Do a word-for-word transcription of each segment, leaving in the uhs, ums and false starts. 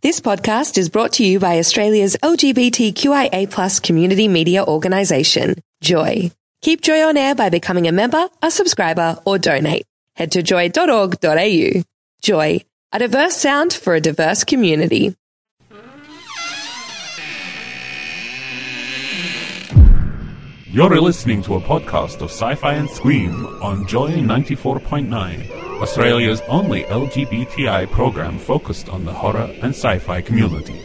This podcast is brought to you by Australia's L G B T Q I A plus community media organisation, Joy. Keep Joy on air by becoming a member, a subscriber, or donate. Head to joy dot org dot a u. Joy, a diverse sound for a diverse community. You're listening to a podcast of Sci-Fi and Scream on Joy ninety-four point nine, Australia's only L G B T I program focused on the horror and sci-fi community.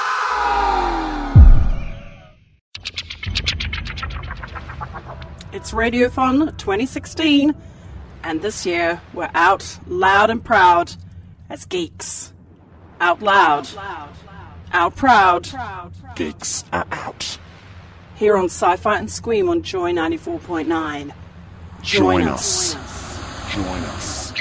It's Radiothon twenty sixteen, and this year we're out loud and proud as geeks. Out loud. Out proud. Geeks are out. Here on Sci-Fi and Scream on Joy ninety-four point nine. Join, Join us. us. Join us.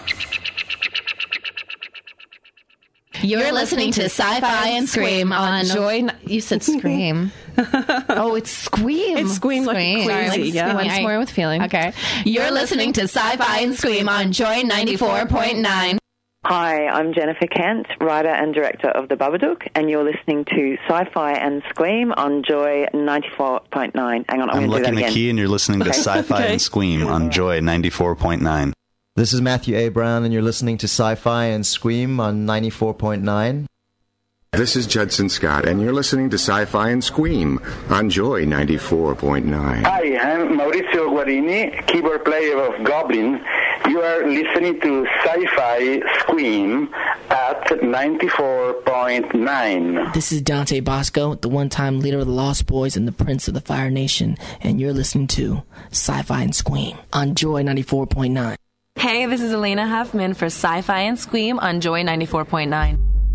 You're listening to Sci-Fi and Scream on Joy... You said Scream. Oh, it's Scream. It's Scream like Scream. crazy, Sorry, like yeah. Once more with feeling. Okay. You're listening to Sci-Fi and Scream on Joy ninety-four point nine. Hi, I'm Jennifer Kent, writer and director of The Babadook, and you're listening to Sci-Fi and Scream on Joy ninety-four point nine. Hang on, I'm, I'm going to do Lucky that again. McKee, and you're listening to Okay. Sci-Fi Okay. and Scream on Joy ninety-four point nine. This is Matthew A. Brown, and you're listening to Sci-Fi and Scream on ninety-four point nine. This is Judson Scott, and you're listening to Sci-Fi and Scream on Joy ninety-four point nine. Hi, I'm Maurizio Guarini, keyboard player of Goblin. You are listening to Sci-Fi Scream at ninety-four point nine. This is Dante Bosco, the one-time leader of the Lost Boys and the Prince of the Fire Nation, and you're listening to Sci-Fi and Scream on Joy ninety-four point nine. Hey, this is Elena Huffman for Sci-Fi and Scream on Joy ninety-four point nine.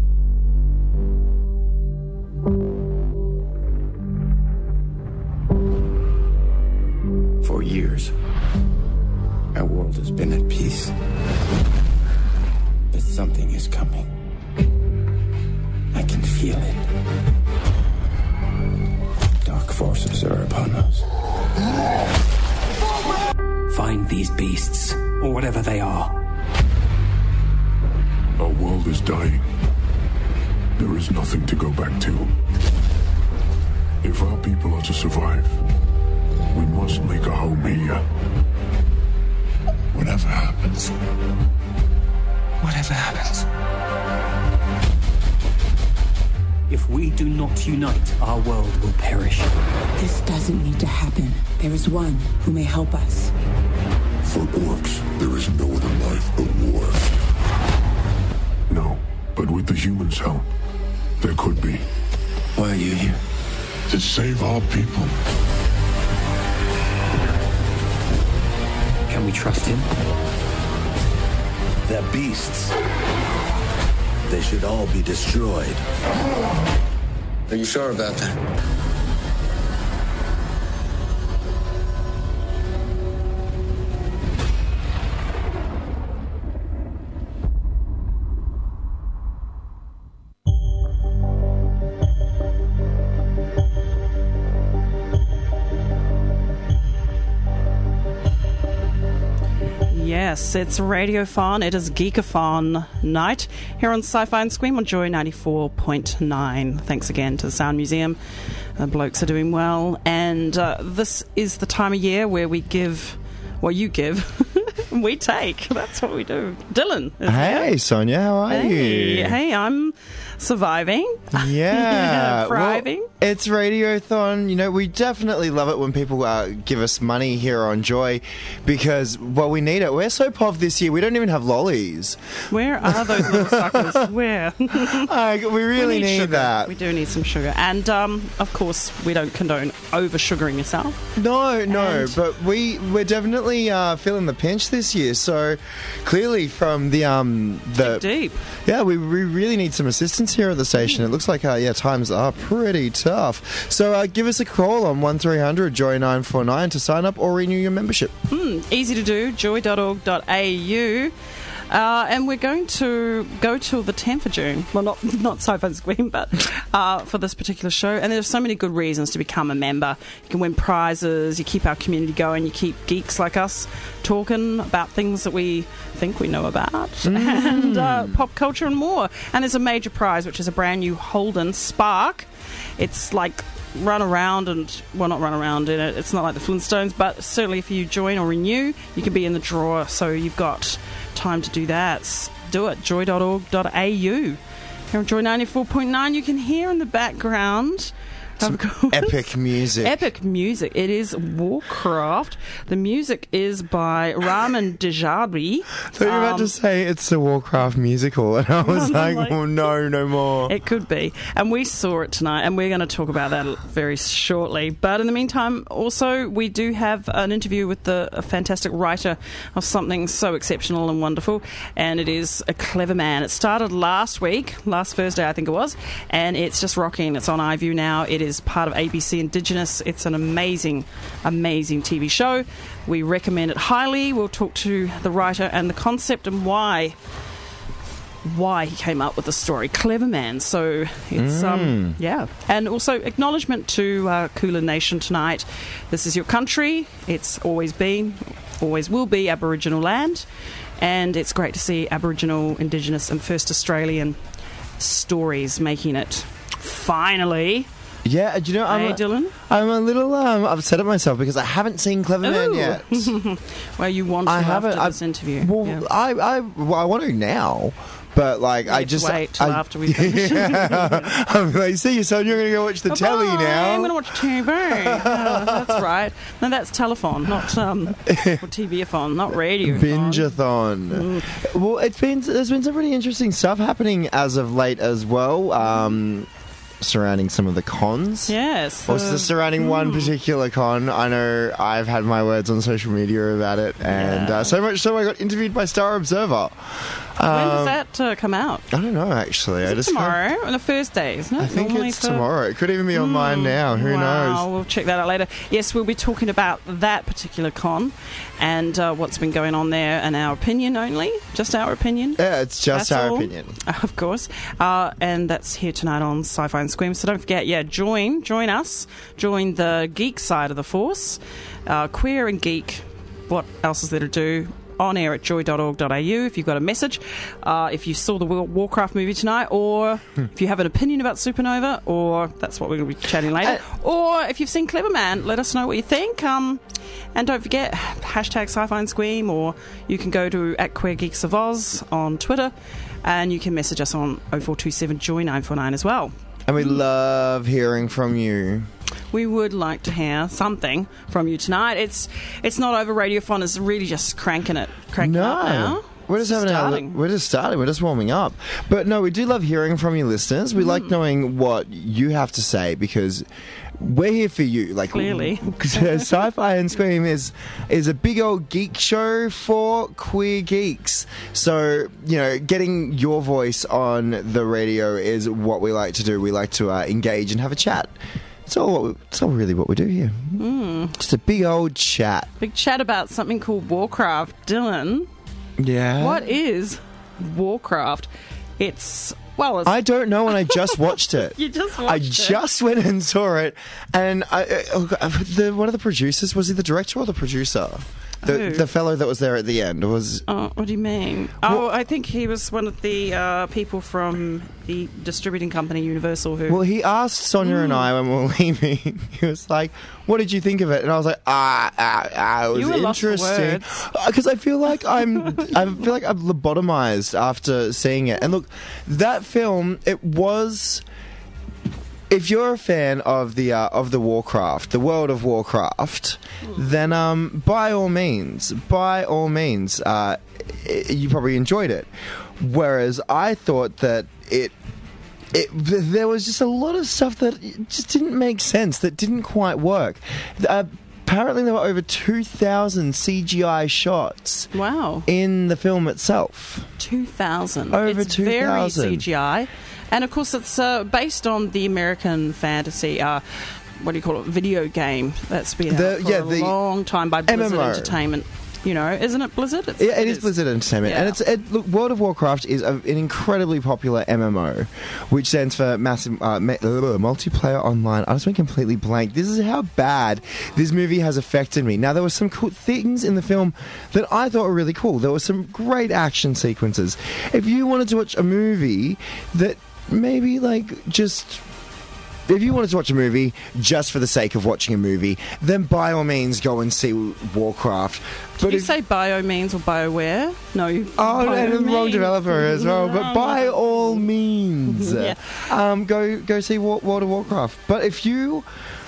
For years, our world has been at peace. But something is coming. I can feel it. Dark forces are upon us. Find these beasts, or whatever they are. Our world is dying. There is nothing to go back to. If our people are to survive, we must make a home here. Whatever happens. Whatever happens. If we do not unite, our world will perish. This doesn't need to happen. There is one who may help us. For orcs, there is no other life but war. No, but with the humans' help, there could be. Why are you here? To save our people. Can we trust him? They're beasts. They should all be destroyed. Are you sure about that? Yes, it's Radiothon. It is Geekathon night here on Sci-Fi and Scream on Joy ninety-four point nine. Thanks again to the Sound Museum. The blokes are doing well. And uh, this is the time of year where we give, well, you give, we take. That's what we do. Dylan. is Hey, here. Sonia, how are Hey, you? hey, I'm surviving. Yeah. Thriving. Well, it's Radiothon. You know, we definitely love it when people uh, give us money here on Joy because, well, we need it. We're so pov this year, we don't even have lollies. Where are those little suckers? Where? uh, we really we need, need sugar. that. We do need some sugar. And, um, of course, we don't condone over-sugaring yourself. No, no, And- but we, we're definitely uh, feeling the pinch this year. So, clearly from the... um the Deep. Yeah, we, we really need some assistance here at the station. It looks like, uh, yeah, times are pretty tough. So uh, give us a call on one three hundred Joy nine four nine to sign up or renew your membership. Hmm, easy to do, joy dot org dot a u. Uh, and we're going to go till the tenth of June. Well, not not Sci-Fi and Scream, but uh, for this particular show. And there's so many good reasons to become a member. You can win prizes, you keep our community going, you keep geeks like us talking about things that we think we know about, mm. and uh, pop culture and more. And there's a major prize, which is a brand new Holden Spark. It's like run around and, well, not run around in it, it's not like the Flintstones, but certainly if you join or renew, you can be in the draw, so you've got time to do that. Do it, joy dot org dot a u. Here on Joy ninety-four point nine, you can hear in the background Some epic music. Epic music. It is Warcraft. The music is by Raman Djawadi. So you're about to say it's the Warcraft musical, and I was like, like, oh no, no more. It could be. And we saw it tonight, and we're going to talk about that very shortly. But in the meantime, also, we do have an interview with the a fantastic writer of something so exceptional and wonderful, and it is A Clever Man. It started last week, last Thursday, I think it was, and it's just rocking. It's on iView now. It is part of A B C Indigenous. It's an amazing, amazing T V show. We recommend it highly. We'll talk to the writer and the concept and why why he came up with the story. Clever Man. So it's, Mm. um, yeah. And also acknowledgement to uh, Kulin Nation tonight. This is your country. It's always been, always will be Aboriginal land. And it's great to see Aboriginal, Indigenous and First Australian stories making it finally. Yeah, do you know, I'm, Hey, a, Dylan? I'm a little um, upset at myself because I haven't seen Clever Man Ooh. yet. Well, you want to I haven't. after this I, interview. Well, Yeah. I, I, well, I want to now, but like, You I have to just wait till I, after we finish. Yeah. I'm like, see you, son. You're going to go watch the Bye-bye, telly now. I'm going to watch T V. Yeah, that's right. No, that's telephone, not um, or T V-a-thon, not radio. Binge-a-thon. Mm. Well, it's been there's been some really interesting stuff happening as of late as well. Um, surrounding some of the cons. Yes. Or uh, surrounding mm. one particular con. I know I've had my words on social media about it, and yeah. uh, so much so I got interviewed by Star Observer. When um, does that uh, come out? I don't know, actually. Is I it just tomorrow? Kind of, on the first day, isn't it? I think Normally it's for... tomorrow. It could even be on mm. mine now. Who wow. knows? We'll check that out later. Yes, we'll be talking about that particular con and uh, what's been going on there, and our opinion only. Just our opinion. Yeah, it's just that's our all. opinion. Uh, of course. Uh, and that's here tonight on Sci-Fi and Scream. So don't forget, yeah, join, join us. Join the geek side of the force. Uh, queer and geek. What else is there to do? On air at joy dot org dot a u if you've got a message, uh, if you saw the Warcraft movie tonight, or if you have an opinion about Supernova, or that's what we're going to be chatting later, uh, or if you've seen Clever Man, let us know what you think. Um, and don't forget, hashtag Sci-Fi and Scream, or you can go to at Queer Geeks of Oz on Twitter, and you can message us on oh four two seven joy nine four nine as well. And we love hearing from you. We would like to hear something from you tonight. It's it's not over. Radiophon is really just cranking it, cranking no. up now. We're just having starting. Our, we're just starting. We're just warming up. But no, we do love hearing from you listeners. We mm. like knowing what you have to say because we're here for you. Like clearly, Sci-Fi and Scream is is a big old geek show for queer geeks. So you know, getting your voice on the radio is what we like to do. We like to uh, engage and have a chat. It's all, what we, it's all really what we do here. Mm. Just a big old chat. Big chat about something called Warcraft. Dylan, yeah. What is Warcraft? It's well. It's I don't know, and I just watched it. You just watched I it. just went and saw it, and I, uh, the one of the producers, was he the director or the producer? The, the fellow that was there at the end was. Oh, what do you mean? Well, oh, I think he was one of the uh, people from the distributing company Universal. Who? Well, he asked Sonia mm. and I when we were leaving. He was like, "What did you think of it?" And I was like, "Ah, ah, ah it was you were interesting." Because I feel like I'm, I feel like I'm lobotomized after seeing it. And look, that film, it was. If you're a fan of the uh, of the Warcraft, the world of Warcraft, then um, by all means, by all means, uh, it, you probably enjoyed it. Whereas I thought that it, it, there was just a lot of stuff that just didn't make sense, that didn't quite work. Uh, apparently, there were over two thousand C G I shots. Wow! In the film itself, two thousand. Over it's two thousand. Very C G I. And, of course, it's uh, based on the American fantasy, uh, what do you call it, video game that's been out the, for yeah, a the long time by Blizzard M M O. Entertainment. you know, isn't it Blizzard? It's, Yeah, it is Blizzard Entertainment, Yeah. and it's it, look. World of Warcraft is a, an incredibly popular M M O, which stands for massive uh, ma- uh, multiplayer online. I just went completely blank. This is how bad this movie has affected me. Now, there were some cool things in the film that I thought were really cool. There were some great action sequences. If you wanted to watch a movie that maybe like just. If you wanted to watch a movie just for the sake of watching a movie, then by all means go and see Warcraft. Did you say bio means or BioWare? No. You, Oh, and the wrong Bio-means. developer as well. But by all means, Yeah. um, go go see Wa- World of Warcraft. But if you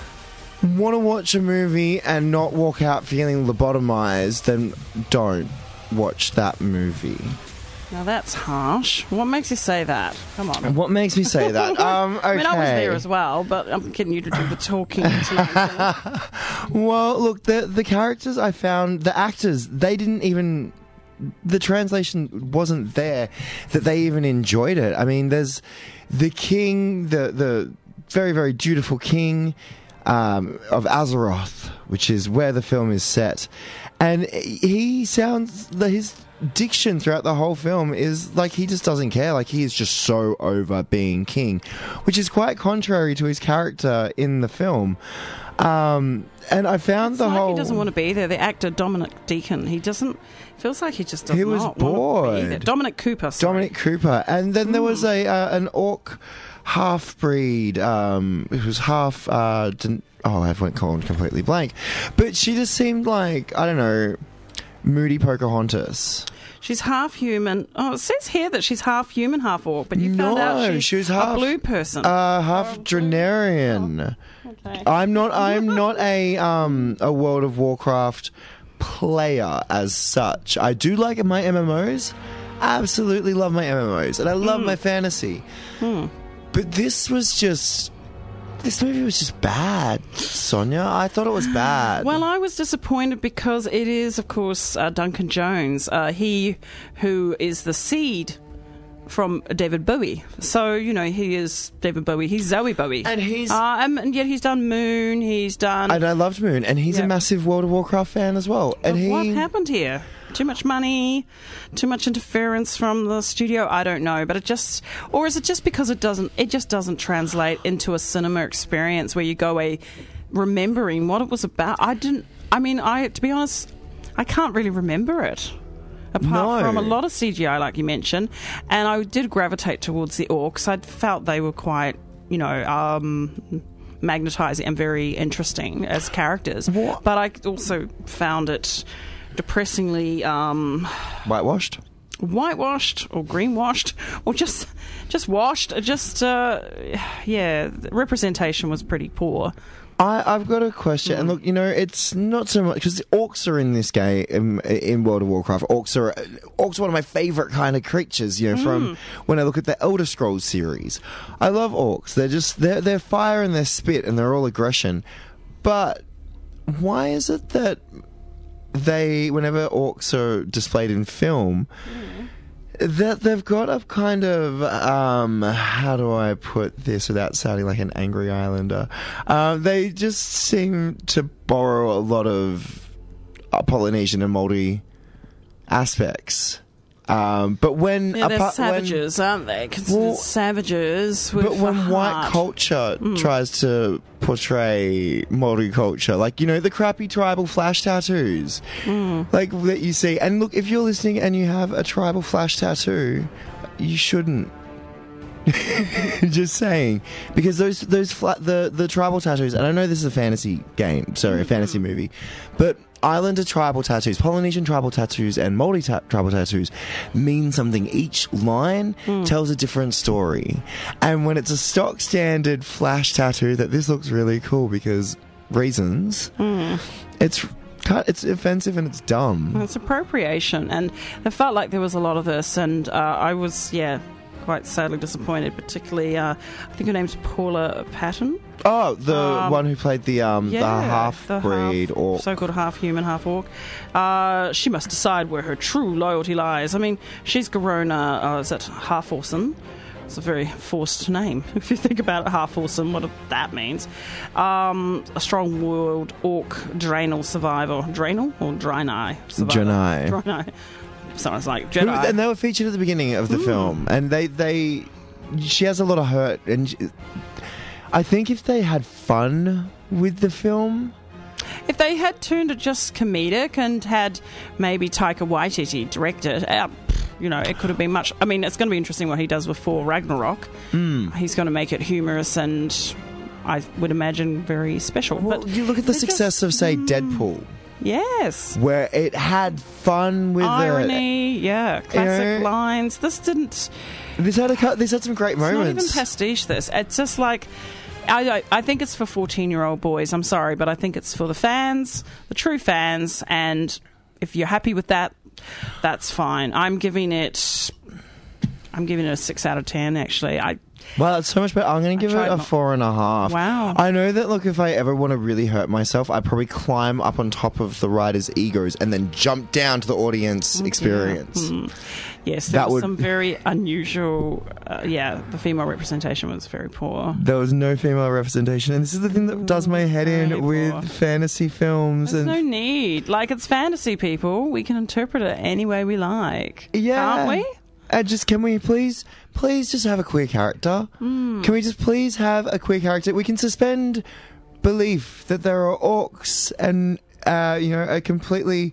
want to watch a movie and not walk out feeling lobotomized, then don't watch that movie. Now that's harsh. What makes you say that? Come on. What makes me say that? Um, okay. I mean, I was there as well, but I'm getting you to do the talking tonight. Well, look, the the characters I found, the actors, they didn't even. The translation wasn't there that they even enjoyed it. I mean, there's the king, the the very very dutiful king um, of Azeroth, which is where the film is set, and he sounds his diction throughout the whole film is like he just doesn't care. Like he is just so over being king, which is quite contrary to his character in the film. Um, and I found It's the like whole. he doesn't want to be there. The actor Dominic Deacon, he doesn't. Feels like he just does He was not want to be there. bored. Dominic Cooper. Sorry. Dominic Cooper, and then there was a uh, an orc half breed. Um, it was half. Uh, didn't, oh, I went called completely blank, but she just seemed like I don't know, moody Pocahontas. She's half human. Oh, it says here that she's half human, half orc, but you found out No, she's she was half a blue person. Uh, half Drenarian. Okay. I'm not. I'm not a um a World of Warcraft player as such. I do like my M M Os. Absolutely love my M M Os, and I love Mm. my fantasy. Hmm. But this was just. This movie was just bad, Sonia. I thought it was bad. Well, I was disappointed because it is, of course, uh, Duncan Jones, uh, he who is the seed from David Bowie. So, you know, he is David Bowie. He's Zoe Bowie. And he's... Uh, and, and yet he's done Moon, he's done... And I loved Moon, and he's Yeah. a massive World of Warcraft fan as well. And he... What happened here? Too much money, too much interference from the studio. I don't know, but it just, or is it just because it doesn't? It just doesn't translate into a cinema experience where you go away remembering what it was about. I didn't. I mean, I to be honest, I can't really remember it. Apart No. from a lot of C G I, like you mentioned, and I did gravitate towards the orcs. I felt they were quite, you know, um, magnetizing and very interesting as characters. What? But I also found it depressingly um, Whitewashed? whitewashed or greenwashed or just just washed. Just uh, yeah, the representation was pretty poor. I, I've got a question, and look, you know, it's not so much because orcs are in this game in, in World of Warcraft. Orcs are orcs are one of my favorite kind of creatures. You know, from Mm. when I look at the Elder Scrolls series, I love orcs. They're just they're they're fire and they're spit and they're all aggression. But why is it that they, whenever orcs are displayed in film, that they've got a kind of um, how do I put this without sounding like an angry islander? Uh, they just seem to borrow a lot of uh, Polynesian and Māori aspects. Um, but when Yeah, they're apart- when- savages, aren't they? Considered Well, savages. With but when a white heart. culture Mm. tries to portray Māori culture, like, you know, the crappy tribal flash tattoos, Mm. like that you see. And look, if you're listening and you have a tribal flash tattoo, you shouldn't. Just saying, because those those fla- the the tribal tattoos, and I know this is a fantasy game, sorry, a fantasy movie, but Islander tribal tattoos, Polynesian tribal tattoos, and Māori ta- tribal tattoos mean something. Each line tells a different story, and when it's a stock standard flash tattoo, that this looks really cool because reasons, Mm. it's cut, it's offensive and it's dumb. It's appropriation, and it felt like there was a lot of this, and uh, I was, yeah, quite sadly disappointed, particularly, uh, I think her name's Paula Patton. Oh, the Um, one who played the um Yeah, the half the breed half- or so-called half-human, half-orc. Uh, she must decide where her true loyalty lies. I mean, she's Garona, uh, is it Half-Orson, It's a very forced name. If you think about it, half awesome, what that means. Um, a strong-willed orc Draenei survivor. Draenei or Draenei survivor? Draenei. Draenei. Sounds like Jedi. And they were featured at the beginning of the Mm. film, and they they she has a lot of hurt, and she, I think if they had fun with the film. If they had turned it just comedic and had maybe Taika Waititi direct it, uh, you know, it could have been much... I mean, it's going to be interesting what he does with Thor Ragnarok. Mm. He's going to make it humorous and, I would imagine, very special. Well, but you look at the success just, of, say, mm, Deadpool. Yes. Where it had fun with irony, it. yeah, classic You know, lines. This didn't... This had, a, this had some great It's moments. not even pastiche, this. It's just like... I, I think it's for fourteen-year-old boys. I'm sorry, but I think it's for the fans, the true fans, and if you're happy with that, that's fine. I'm giving it... I'm giving it a six out of ten, actually. I... Well, it's so much better. I'm going to give it tried a not- four and a half. Wow. I know that, look, if I ever want to really hurt myself, I'd probably climb up on top of the writers' egos and then jump down to the audience experience. Mm. Yes, there That was would- some very unusual... Uh, yeah, the female representation was very poor. There was no female representation, and this is the thing that does my head in with fantasy films. There's and no need. Like, it's fantasy, people. We can interpret it any way we like. Yeah. Can't we? Uh, just can we please, please just have a queer character? Mm. Can we just please have a queer character? We can suspend belief that there are orcs and uh, you know a completely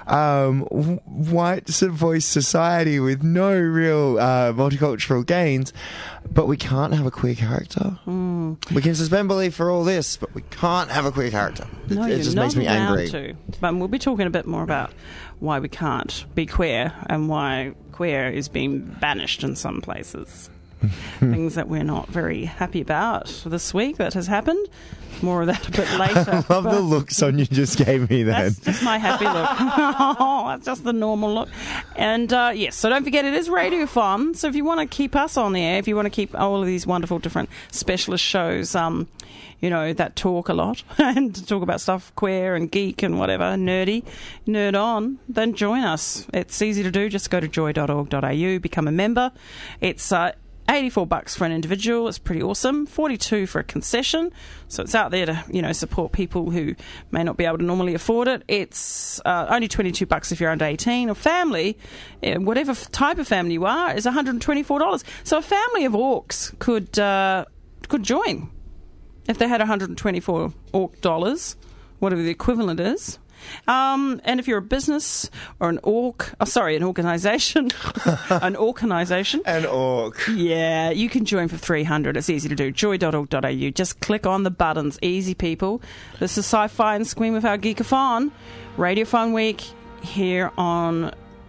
um, w- white sort of voiced society with no real uh, multicultural gains, but we can't have a queer character. Mm. We can suspend belief for all this, but we can't have a queer character. No, it you're just not makes me allowed angry. to. But we'll be talking a bit more about why we can't be queer and why queer is being banished in some places. Things that we're not very happy about this week that has happened. More of that a bit later. I love the look Sonia just gave me then. That's just my happy look. Oh, that's just the normal look. And uh, yes, so don't forget it is Radiothon. So if you want to keep us on the air, if you want to keep all of these wonderful different specialist shows, um, you know, that talk a lot and talk about stuff queer and geek and whatever, nerdy, nerd on, then join us. It's easy to do. Just go to joy dot org dot a u, become a member. It's uh, eighty-four bucks for an individual. It's pretty awesome. forty-two for a concession. So it's out there to, you know, support people who may not be able to normally afford it. It's uh, only twenty-two bucks if you're under eighteen. Or family, eh, whatever f- type of family you are, is one hundred twenty-four dollars. So a family of orcs could uh, could join if they had one hundred twenty-four orc dollars, whatever the equivalent is. Um, and if you're a business or an orc, oh, sorry, an organisation, an organisation, an orc, yeah, you can join for three hundred. It's easy to do. joy dot org dot a u. Just click on the buttons. Easy, people. This is Sci-Fi and Scream with our Geekathon, Radiothon Week here on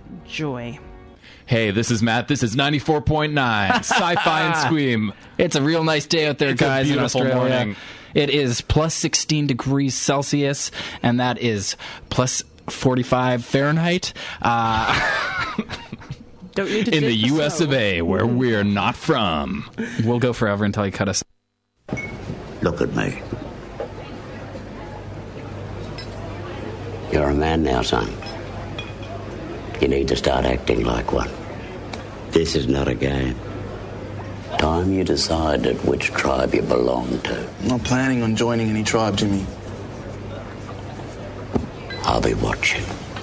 Joy. Hey, this is Matt. This is ninety-four point nine Sci-Fi and Scream. It's a real nice day out there, It's a guys, in beautiful Australia. morning. It is plus sixteen degrees Celsius, and that is plus forty-five Fahrenheit. Uh, Don't you in the U S of A, where we're not from. We'll go forever until you cut us. Look at me. You're a man now, son. You need to start acting like one. This is not a game. Time you decided which tribe you belong to. I'm not planning on joining any tribe, Jimmy. I'll be watching.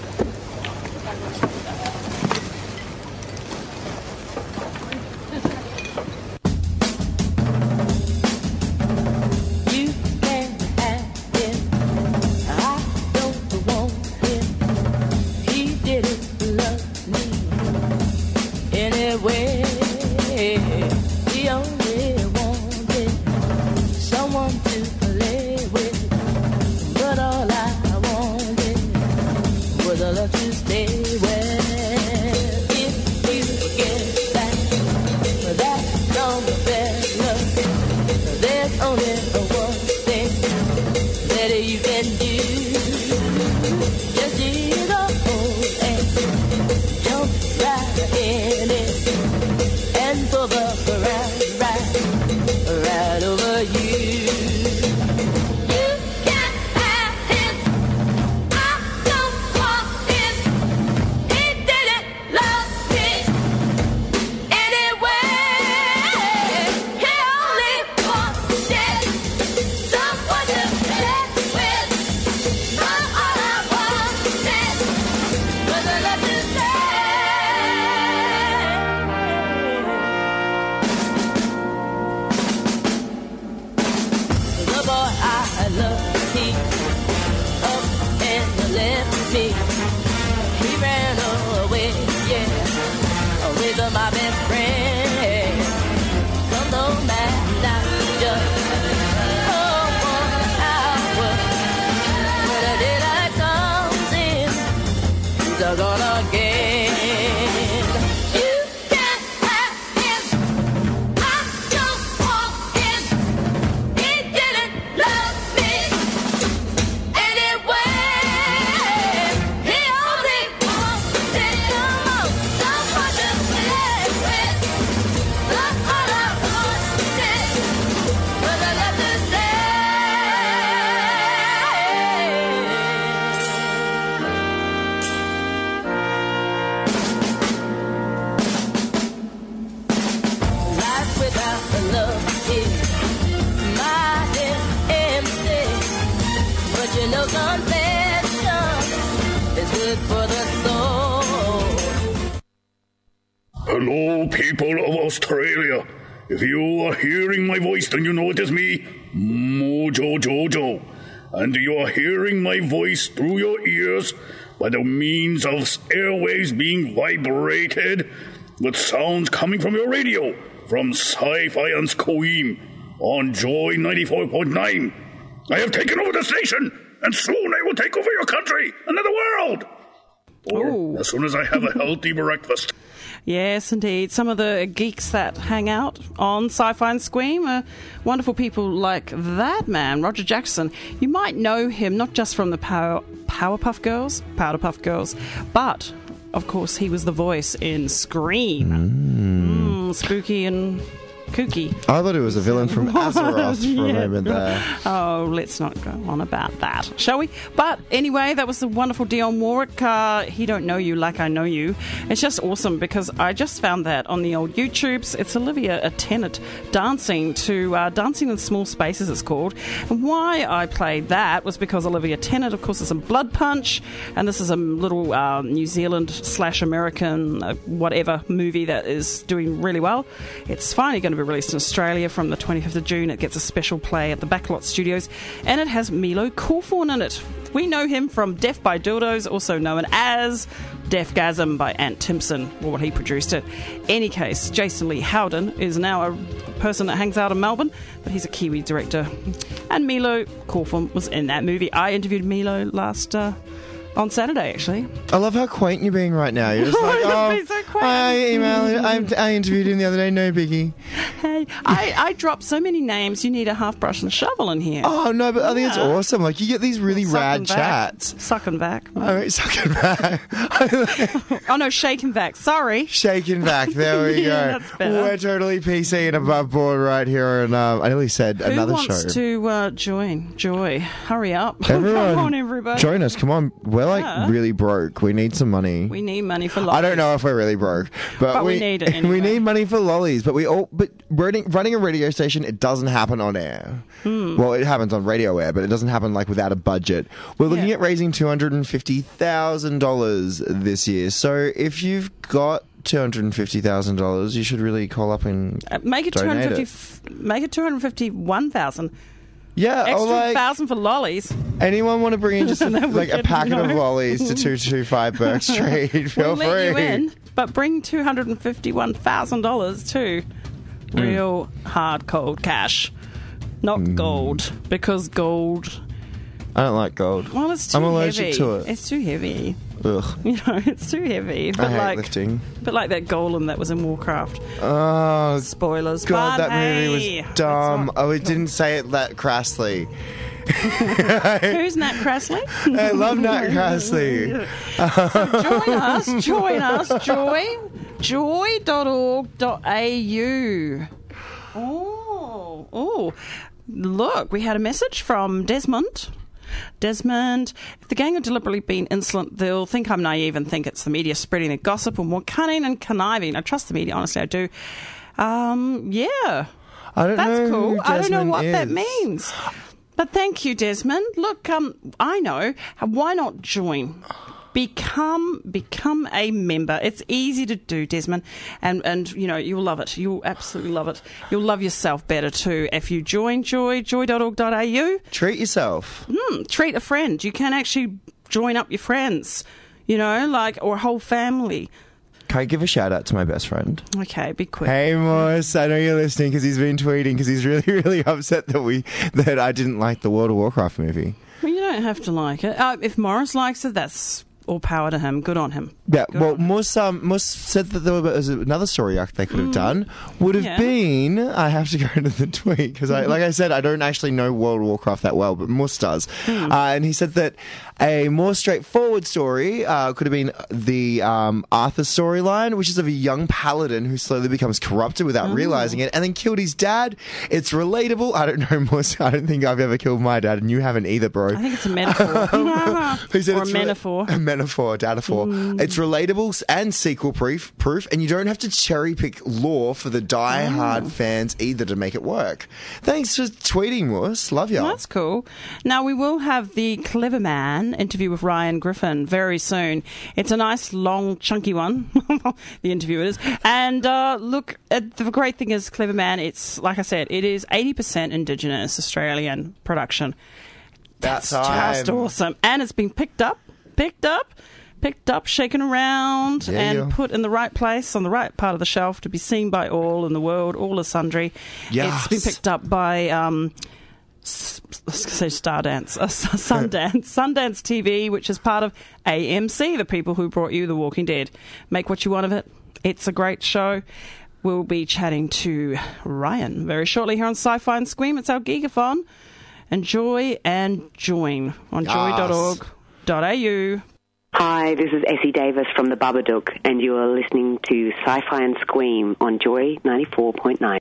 You can have it. I don't want it. He didn't love me anyway. He only wanted someone to play with. But all I wanted me. He ran away, yeah, away from my best friend. Come on back now, just for one hour. When the daylight comes in, he's a gonna again. You can't have him. I don't want him. He didn't love me anyway. He only wanted someone to play with. But all I wanted was a love to stay. Life without the love is mighty empty. But you know confession is good for the soul. Hello, people of Australia. If you are hearing my voice, then you know it is me, Mojo Jojo. And you are hearing my voice through your ears by the means of airwaves being vibrated with sounds coming from your radio, from Sci-Fi and Squeam on Joy ninety-four point nine. I have taken over the station, and soon I will take over your country and then the world. Or as soon as I have a healthy breakfast. Yes, indeed. Some of the geeks that hang out on Sci-Fi and Squeam are wonderful people like that man, Roger Jackson. You might know him not just from the Power, Powerpuff Girls, Powderpuff Girls, but, of course, he was the voice in Scream. Mm, spooky and kooky. I thought it was a villain from Azeroth for a Yeah. moment there. Oh, let's not go on about that, shall we? But anyway, that was the wonderful Dionne Warwick. Uh, he Don't Know You Like I Know You. It's just awesome because I just found that on the old YouTubes. It's Olivia Tennant dancing to uh, Dancing in Small Spaces, it's called. And why I played that was because Olivia Tennant, of course, is in Blood Punch, and this is a little uh, New Zealand slash American uh, whatever movie that is doing really well. It's finally going to be released in Australia from the twenty-fifth of June. It gets a special play at the Backlot Studios, and it has Milo Cawthorn in it. We know him from Death by Dildos, also known as Deathgasm by Ant Timpson, or what he produced it. Any case, Jason Lee Howden is now a person that hangs out in Melbourne, but he's a Kiwi director. And Milo Cawthorn was in that movie. I interviewed Milo last uh, on Saturday, actually. I love how quaint you're being right now. You're just like, You're oh, being so quaint. I emailed, I, I interviewed him the other day, no biggie. Hey, I, I dropped so many names, you need a half brush and shovel in here. Oh, no, but I think it's Yeah. awesome. Like, you get these really Suck rad and vac. chats. Suck and vac. Oh, suck and back. Oh, no, shake and vac. Sorry. Shake and back. There we Yeah, go. that's better. We're totally P C and above board right here. And um, I nearly said Who another wants show. to uh, join? Joy, hurry up. Everyone, Come on, everybody. join us. Come on. We're like Yeah. really broke. We need some money. We need money for lollies. I don't know if we're really broke, but, But we need it anyway. We need money for lollies, but we all. But running, running a radio station, it doesn't happen on air. Hmm. Well, it happens on radio air, but it doesn't happen like without a budget. We're looking Yeah. at raising two hundred and fifty thousand dollars this year. So if you've got two hundred and fifty thousand dollars, you should really call up and Uh, make it two donate hundred fifty. it. F- make it two hundred fifty-one thousand. Yeah, Extra or like thousand for lollies. anyone want to bring in just a, And then we like a can, packet you of know. lollies to two two five Burke Street? Feel we'll let free. you in, but bring two hundred and fifty-one thousand dollars too. Mm. Real hard, cold cash, not Mm. gold, because gold. I don't like gold. Well, it's too I'm allergic heavy. to it. It's too heavy. Ugh. You know, it's too heavy. But I hate like, lifting. But like that golem that was in Warcraft. Oh, Spoilers. God, but that hey, movie was dumb. Oh, it didn't say it that crassly. Who's Nat Crassley? I love Nat Crassley. Join us, join us, joy, joy dot org dot a u. Oh, oh, look, we had a message from Desmond. Desmond, if the gang have deliberately been insolent, they'll think I'm naive and think it's the media spreading their gossip or more cunning and conniving. I trust the media, honestly, I do. Um, yeah. I don't That's know cool. who I don't know Desmond what that is. means. But thank you, Desmond. Look, um, I know. Why not join? Become become a member. It's easy to do, Desmond, and and you know you'll love it. You'll absolutely love it. You'll love yourself better too if you join. Joy joy dot org dot a u. Treat yourself. Mm, treat a friend. You can actually join up your friends, you know, like, or a whole family. Can I give a shout out to my best friend? Okay, be quick. Hey, Morris, I know you're listening because he's been tweeting because he's really, really upset that we that I didn't like the World of Warcraft movie. Well, you don't have to like it. Uh, if Morris likes it, that's all power to him. Good on him. Yeah, Good well, Morris, um, Morris said that there was another story arc they could have mm. done. Would have Yeah. been, I have to go into the tweet because, I, like I said, I don't actually know World of Warcraft that well, but Morris does. Mm. Uh, and he said that a more straightforward story uh, could have been the um, Arthur storyline, which is of a young paladin who slowly becomes corrupted without Oh. realizing it and then killed his dad. It's relatable. I don't know, Morris. I don't think I've ever killed my dad, and you haven't either, bro. I think it's a metaphor. He said or a it's rela- metaphor. A metaphor, dataphor. Mm. It's relatable and sequel proof, proof, and you don't have to cherry pick lore for the die-hard Oh. fans either to make it work. Thanks for tweeting, Morris. Love you. That's cool. Now, we will have the Clever Man interview with Ryan Griffin very soon. It's a nice, long, chunky one. The interview is. And uh, look, uh, the great thing is Clever Man, it's, like I said, it is eighty percent Indigenous Australian production. That's just awesome. And it's been picked up, picked up, picked up, shaken around, Yeah, and yeah. put in the right place on the right part of the shelf to be seen by all in the world, all are sundry. Yes. It's been picked up by... Um, S- I was going to say Stardance, uh, Sundance, Sundance T V, which is part of A M C, the people who brought you The Walking Dead. Make what you want of it. It's a great show. We'll be chatting to Ryan very shortly here on Sci-Fi and Squeam. It's our Gigathon. Enjoy and join on Yes. joy dot org dot a u. Hi, this is Essie Davis from The Babadook, and you are listening to Sci-Fi and Squeam on Joy ninety-four point nine.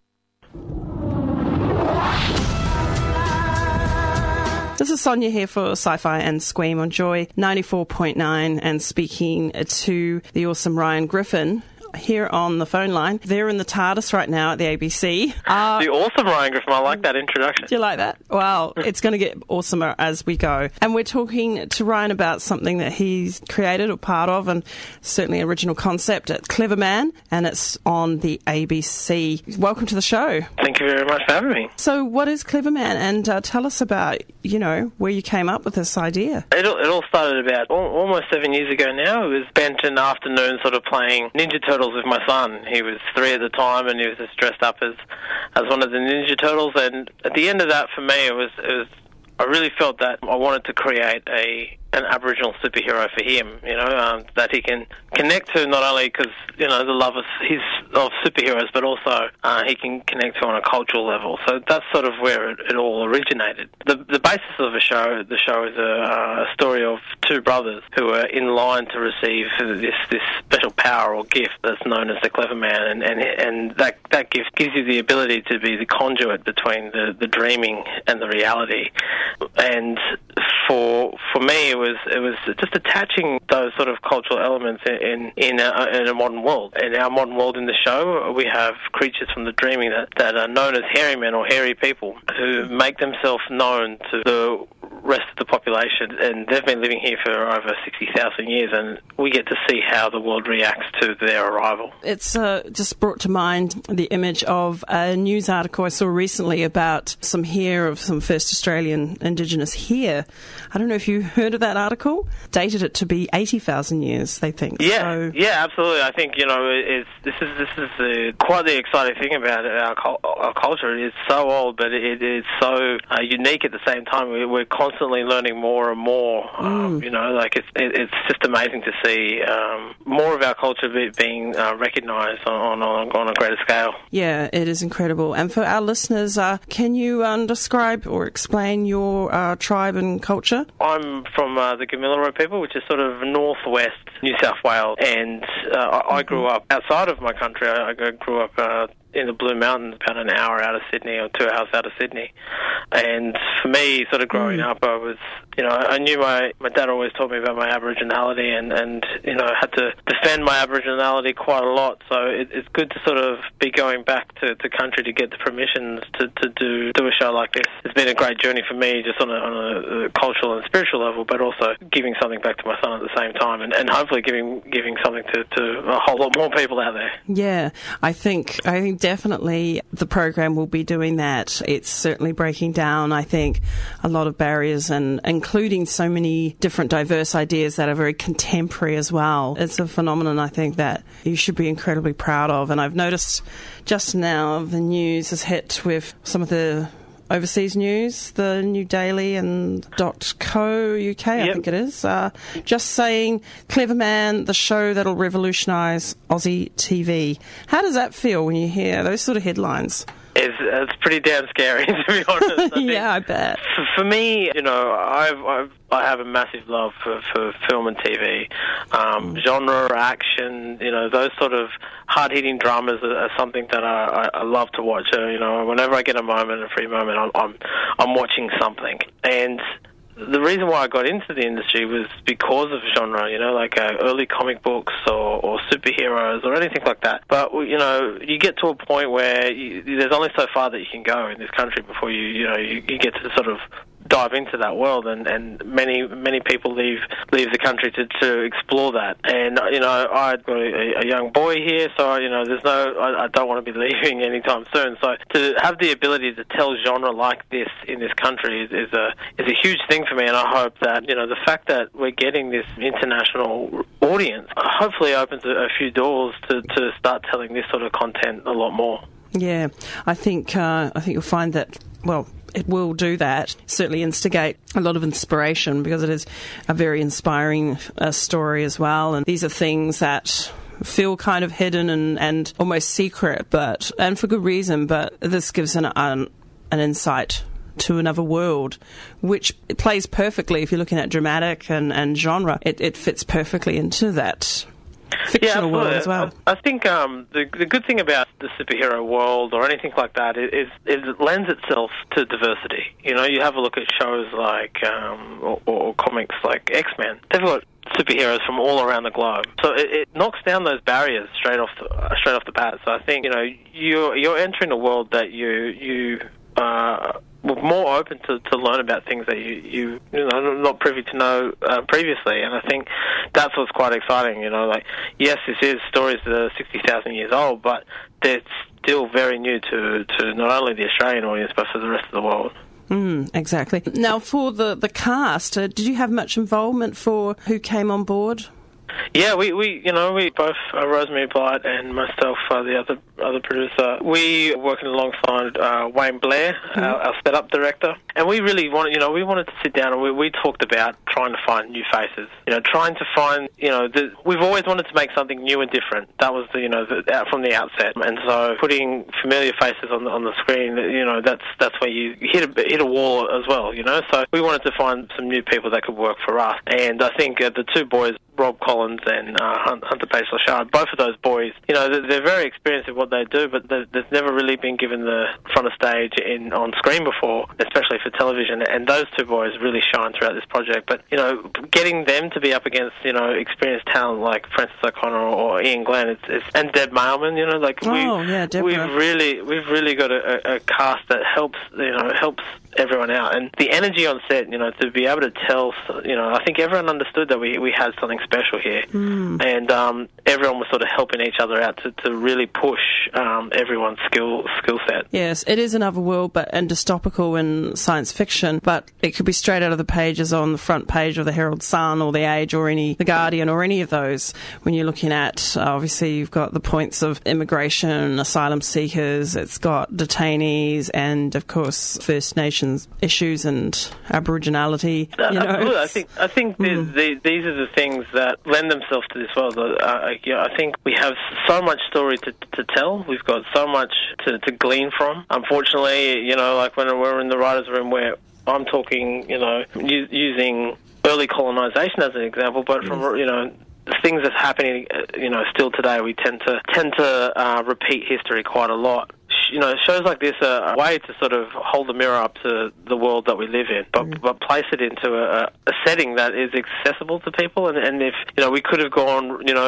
This is Sonia here for Sci-Fi and Squeam on Joy ninety-four point nine, and speaking to the awesome Ryan Griffin here on the phone line. They're in the TARDIS right now at the A B C. Uh, the awesome Ryan Griffin. I like that introduction. Do you like that? Well, it's going to get awesomer as we go. And we're talking to Ryan about something that he's created or part of, and certainly original concept at Clever Man, and it's on the A B C. Welcome to the show. Thank you very much for having me. So what is Clever Man? And uh, tell us about, you know, where you came up with this idea. It all, it all started about al- almost seven years ago now. It was spent an afternoon sort of playing Ninja Turtles with my son. He was three at the time, and he was just dressed up as as one of the Ninja Turtles. And at the end of that, for me, it was it was I really felt that I wanted to create a an Aboriginal superhero for him, you know, um, that he can connect to, not only because, you know, the love of his of superheroes, but also uh, he can connect to on a cultural level. So that's sort of where it, it all originated. The the basis of the show, the show is a, uh, a story of two brothers who are in line to receive this this special power or gift that's known as the Clever Man, and and, and that that gift gives you the ability to be the conduit between the, the dreaming and the reality. And for for me, it was it was just attaching those sort of cultural elements in in, in, a, in a modern world. In our modern world, in the show, we have creatures from the dreaming that, that are known as hairy men or hairy people who make themselves known to the rest of the population, and they've been living here for over sixty thousand years, and we get to see how the world reacts to their arrival. It's uh, just brought to mind the image of a news article I saw recently about some hair of some first Australian Indigenous hair. I don't know if you heard of that article. Dated it to be eighty thousand years, they think. Yeah, so, yeah, absolutely. I think, you know, it's this is this is uh, quite the exciting thing about our, our culture. It's so old, but it is so uh, unique at the same time. We're constantly learning more and more. Mm. Um, you know, like it's it's just amazing to see um, more of our culture be, being uh, recognised on, on on a greater scale. Yeah, it is incredible. And for our listeners, uh, can you um, describe or explain your uh, tribe and culture? I'm from uh, the Gamilaroi people, which is sort of northwest New South Wales, and uh, I, I grew up outside of my country. I, I grew up uh, in the Blue Mountains, about an hour out of Sydney or two hours out of Sydney. And for me, sort of growing mm. up, I was, you know, I knew my, my dad always taught me about my Aboriginality, and, and you know, I had to defend my Aboriginality quite a lot. So it, it's good to sort of be going back to, to country to get the permissions to, to do do a show like this. It's been a great journey for me, just on a, on a, a cultural and spiritual level, but also giving something back to my son at the same time, and, and hopefully giving giving something to, to a whole lot more people out there. Yeah, I think I think definitely the program will be doing that. It's certainly breaking down down, I think, a lot of barriers and including so many different diverse ideas that are very contemporary as well. It's a phenomenon, I think, that you should be incredibly proud of. And I've noticed just now the news has hit with some of the overseas news, the New Daily and .co U K, I yep. think it is, uh, just saying, Clever Man, the show that'll revolutionise Aussie T V. How does that feel when you hear those sort of headlines? It's, it's pretty damn scary, to be honest. I yeah, I bet. For, for me, you know, I've, I've I have a massive love for, for film and T V. Um, mm. Genre, action, you know, those sort of hard-hitting dramas are, are something that I, I, I love to watch. Uh, you know, whenever I get a moment, a free moment, I'm I'm, I'm watching something. And the reason why I got into the industry was because of genre, you know, like uh, early comic books or, or superheroes or anything like that. But, you know, you get to a point where you, there's only so far that you can go in this country before you, you know, you, you get to sort of dive into that world, and, and many many people leave leave the country to, to explore that. And, you know, I've got a, a young boy here, so, you know, there's no, I, I don't want to be leaving anytime soon. So to have the ability to tell genre like this in this country is, is a is a huge thing for me, and I hope that, you know, the fact that we're getting this international audience hopefully opens a, a few doors to, to start telling this sort of content a lot more. Yeah, I think uh, I think you'll find that, well, it will do that, certainly instigate a lot of inspiration, because it is a very inspiring uh, story as well. And these are things that feel kind of hidden and, and almost secret, but and for good reason, but this gives an, an, an insight to another world, which plays perfectly, if you're looking at dramatic and, and genre, it, it fits perfectly into that fictional yeah, world as well. I, I think um, the, the good thing about the superhero world or anything like that is, is it lends itself to diversity. You know, you have a look at shows like, um, or, or comics like X-Men. They've got superheroes from all around the globe, so it, it knocks down those barriers straight off the, uh, straight off the bat. So I think, you know, you're you're entering a world that you you. Uh, were more open to, to learn about things that you, you, you know, not privy to know uh, previously. And I think that's what's quite exciting, you know. Like, yes, this is stories that are sixty thousand years old, but they're still very new to, to not only the Australian audience, but for the rest of the world. Mm, exactly. Now, for the, the cast, uh, did you have much involvement for who came on board? Yeah, we, we you know, we both, uh, Rosemary Blight and myself, uh, the other other producer, we working alongside uh, Wayne Blair, mm-hmm. our, our setup director, and we really wanted, you know, we wanted to sit down and we, we talked about trying to find new faces, you know, trying to find, you know, the, we've always wanted to make something new and different. That was, the, you know, the, out from the outset, and so putting familiar faces on the, on the screen, you know, that's that's where you hit a hit a wall as well, you know. So we wanted to find some new people that could work for us, and I think uh, the two boys, Rob Collins and uh, Hunter Page-Lachard, both of those boys, you know, they're, they're very experienced in what they do, but they've never really been given the front of stage in on screen before, especially for television, and those two boys really shine throughout this project. But, you know, getting them to be up against, you know, experienced talent like Francis O'Connor or Ian Glenn, it's, it's, and Deb Mailman, you know, like, oh, we, yeah, we've really we've really got a, a, a cast that helps, you know, helps everyone out, and the energy on set, you know, to be able to tell, you know, I think everyone understood that we, we had something special here, mm. and um, everyone was sort of helping each other out to, to really push um, everyone's skill skill set. Yes, it is another world, but and dystopical in science fiction, but it could be straight out of the pages on the front page of the Herald Sun or the Age or any the Guardian or any of those. When you're looking at, uh, obviously, you've got the points of immigration, asylum seekers, it's got detainees, and of course First Nations issues and Aboriginality. You know. Absolutely. I think I think mm. the, the, these are the things that lend themselves to this world. Uh, you know, I think we have so much story to, to tell. We've got so much to, to glean from. Unfortunately, you know, like when we're in the writers' room, where I'm talking, you know, u- using early colonisation as an example, but from you know. things that's happening, you know, still today, we tend to tend to uh, repeat history quite a lot. You know, shows like this are a way to sort of hold the mirror up to the world that we live in, but mm. but place it into a, a setting that is accessible to people. And, and if, you know, we could have gone, you know,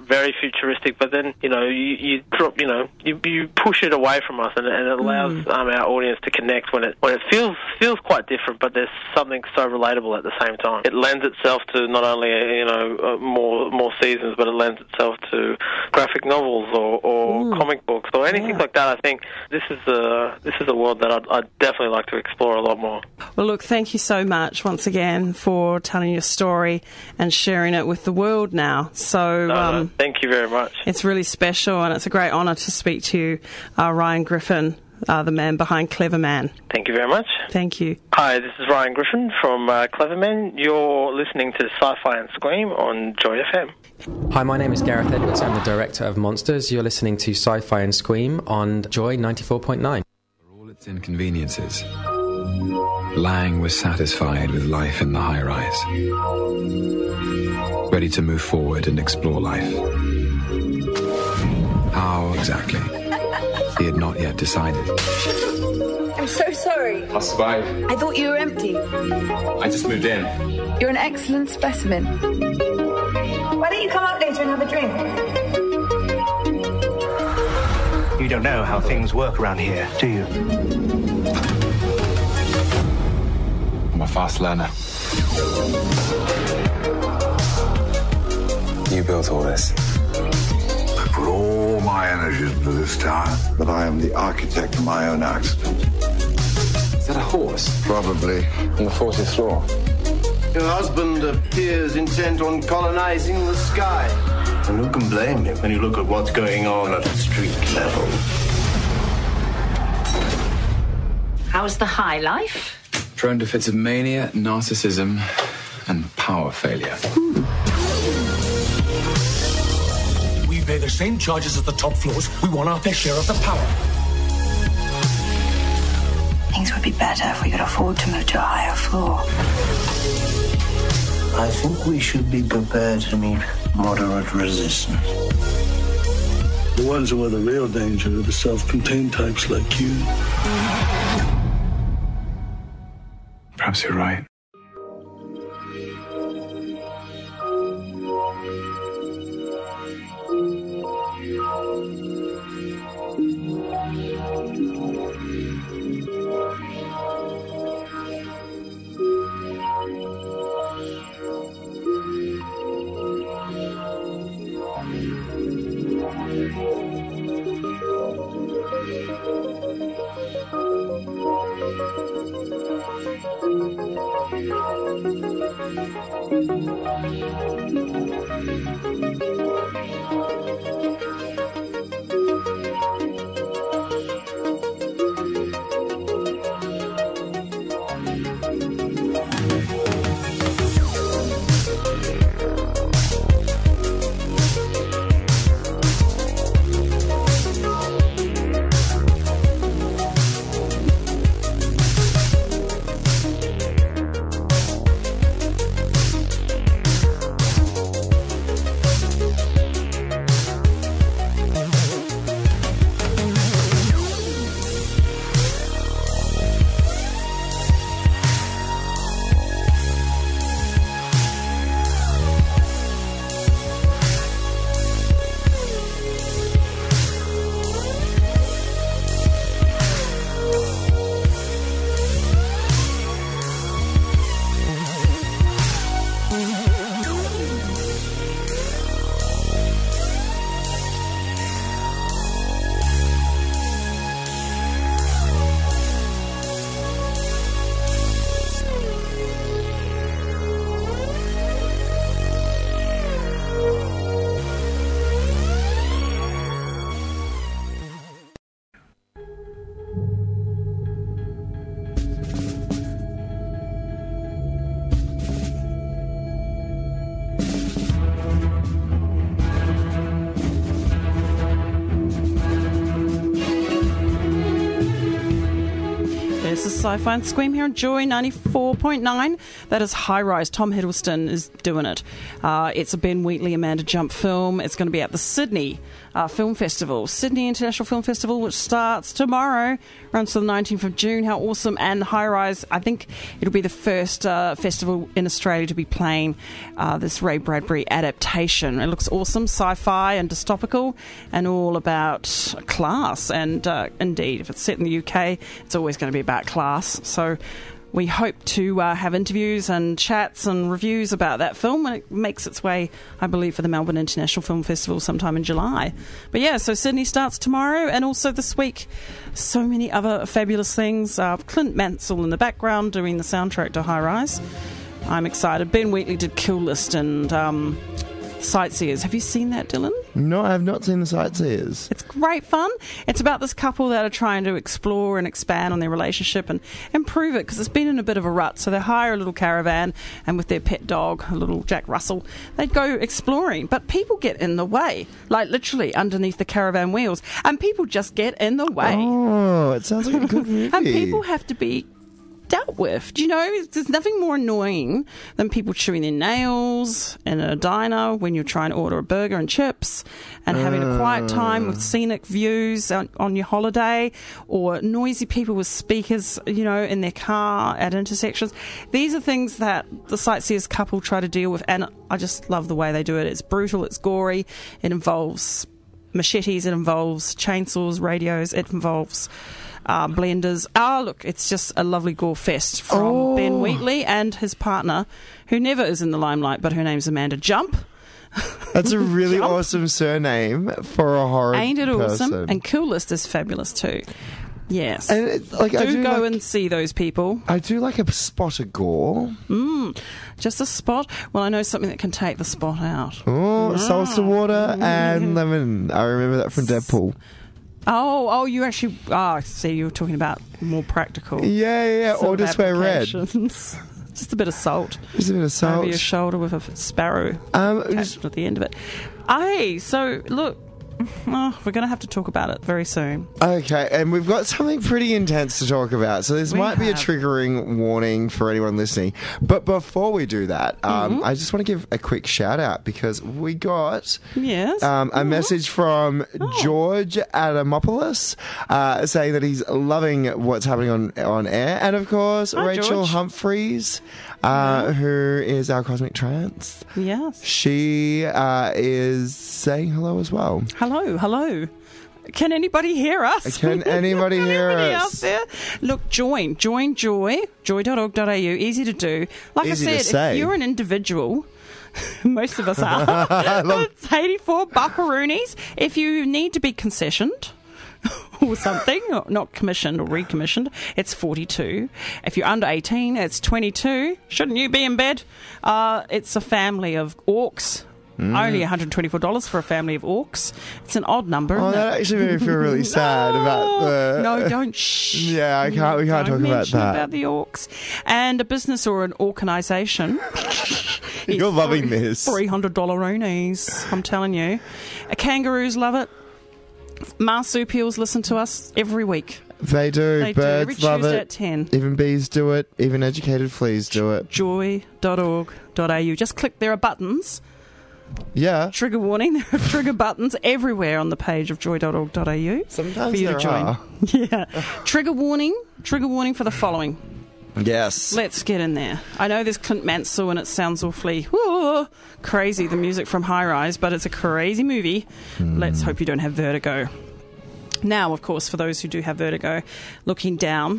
very futuristic, but then, you know, you, you drop, you know, you, you push it away from us, and, and it allows mm. um, our audience to connect when it when it feels feels quite different, but there's something so relatable at the same time. It lends itself to not only, you know, uh, more more seasons, but it lends itself to graphic novels or, or mm. comic books or anything yeah. like that. I think this is a this is a world that I'd, I'd definitely like to explore a lot more. Well, look, thank you so much once again for telling your story and sharing it with the world now. So, no, um, no, thank you very much. It's really special, and it's a great honour to speak to you, uh, Ryan Griffin, uh, the man behind Cleverman. Thank you very much. Thank you. Hi, this is Ryan Griffin from uh, Cleverman. You're listening to Sci-Fi and Scream on Joy F M. Hi, my name is Gareth Edwards. I'm the director of Monsters. You're listening to Sci-Fi and Scream on Joy ninety-four point nine. For all its inconveniences, Lang was satisfied with life in the high-rise, ready to move forward and explore life. How exactly? He had not yet decided. I'm so sorry. I'll survive. I thought you were empty. I just moved in. You're an excellent specimen. Why don't you come up later and have a drink? You don't know how things work around here, do you? I'm a fast learner. You built all this. I put all my energies into this tower, but I am the architect of my own accident. Is that a horse? Probably. On the fortieth floor. Your husband appears intent on colonizing the sky. And who can blame him when you look at what's going on at street level? How's the high life? Prone to fits of mania, narcissism, and power failure. We pay the same charges as the top floors. We want our fair share of the power. Things would be better if we could afford to move to a higher floor. I think we should be prepared to meet moderate resistance. The ones who are the real danger are the self-contained types like you. Perhaps you're right. Sci-Fi and Scream here on Joy ninety-four point nine. That is High Rise. Tom Hiddleston is doing it. Uh, it's a Ben Wheatley, Amanda Jump film. It's going to be at the Sydney uh, Film Festival, Sydney International Film Festival, which starts tomorrow, runs to the nineteenth of June. How awesome. And High Rise, I think it'll be the first uh, festival in Australia to be playing uh, this Ray Bradbury adaptation. It looks awesome, sci-fi and dystopical, and all about class. And uh, indeed, if it's set in the U K, it's always going to be about class. So we hope to uh, have interviews and chats and reviews about that film when it makes its way, I believe, for the Melbourne International Film Festival sometime in July. But yeah, so Sydney starts tomorrow, and also this week, so many other fabulous things. Uh, Clint Mansell in the background doing the soundtrack to High Rise. I'm excited. Ben Wheatley did Kill List and um, Sightseers. Have you seen that, Dylan? No, I have not seen The Sightseers. It's great fun. It's about this couple that are trying to explore and expand on their relationship and improve it, because it's been in a bit of a rut. So they hire a little caravan, and with their pet dog, a little Jack Russell, they'd go exploring. But people get in the way, like literally underneath the caravan wheels, and people just get in the way. Oh, it sounds like a good movie. And people have to be dealt with. Do you know, there's nothing more annoying than people chewing their nails in a diner when you're trying to order a burger and chips, and having a quiet time with scenic views on, on your holiday, or noisy people with speakers, you know, in their car at intersections. These are things that the Sightseers couple try to deal with, and I just love the way they do it. It's brutal, it's gory, it involves machetes, it involves chainsaws, radios, it involves Uh, blenders. Ah, look, it's just a lovely gore fest from Oh. Ben Wheatley and his partner, who never is in the limelight, but her name's Amanda Jump. That's a really Jump. awesome surname for a horror Ain't it person. awesome? And Kill List is fabulous too. Yes. And it, like, do, I do go like- and see those people. I do like a spot of gore. Mm, just a spot? Well, I know something that can take the spot out. Oh, salsa water Mm. and lemon. I remember that from Deadpool. Oh, oh, you actually... Oh, see, you were talking about more practical. Yeah, yeah, yeah. sort Or of just wear red. applications. Just a bit of salt. Just a bit of salt. Over your shoulder with a f- sparrow Um, attached at the end of it. Hey, so, look... Oh, we're going to have to talk about it very soon. Okay, and we've got something pretty intense to talk about, so this We might be a have. triggering warning for anyone listening. But before we do that, um, Mhm. I just want to give a quick shout out, because we got Yes. um, a message from George Adamopoulos uh, saying that he's loving what's happening on, on air. And of course, Hi, Rachel George. Humphreys, uh, who is our Cosmic Trance. Yes. She uh, is saying hello as well. Hello, hello. Can anybody hear us? Can anybody hear Anybody us? out there? Look, join. Join Joy. joy dot org dot a u. Easy to do. Like Easy to I said, say. if you're an individual... Most of us are. I love- It's eighty-four buckaroonies. If you need to be concessioned or something, or not commissioned or recommissioned, it's forty-two. If you're under eighteen, it's twenty-two. Shouldn't you be in bed? Uh, it's a family of orcs. Mm. Only one hundred twenty-four dollars for a family of orcs. It's an odd number. Oh, isn't that it? actually made me feel really sad about the. No, don't. Shh. Yeah, I can't. We can't Don't talk about mention that. about the orcs. And a business or an organisation. You're loving this. Three hundred dollarinis. I'm telling you. Uh, kangaroos love it. Marsupials listen to us every week. They do. They do, Birds every love Tuesday it. at ten. Even bees do it. Even educated fleas do it. joy dot org dot a u. Just click. There are buttons. Yeah. Trigger warning. There are trigger buttons everywhere on the page of joy dot org dot a u. Sometimes for you there to join. are. Yeah. Trigger warning. Trigger warning for the following. Yes. Let's get in there. I know there's Clint Mansell and it sounds awfully whoa, crazy, the music from High Rise, but it's a crazy movie. Mm. Let's hope you don't have vertigo. Now, of course, for those who do have vertigo, looking down,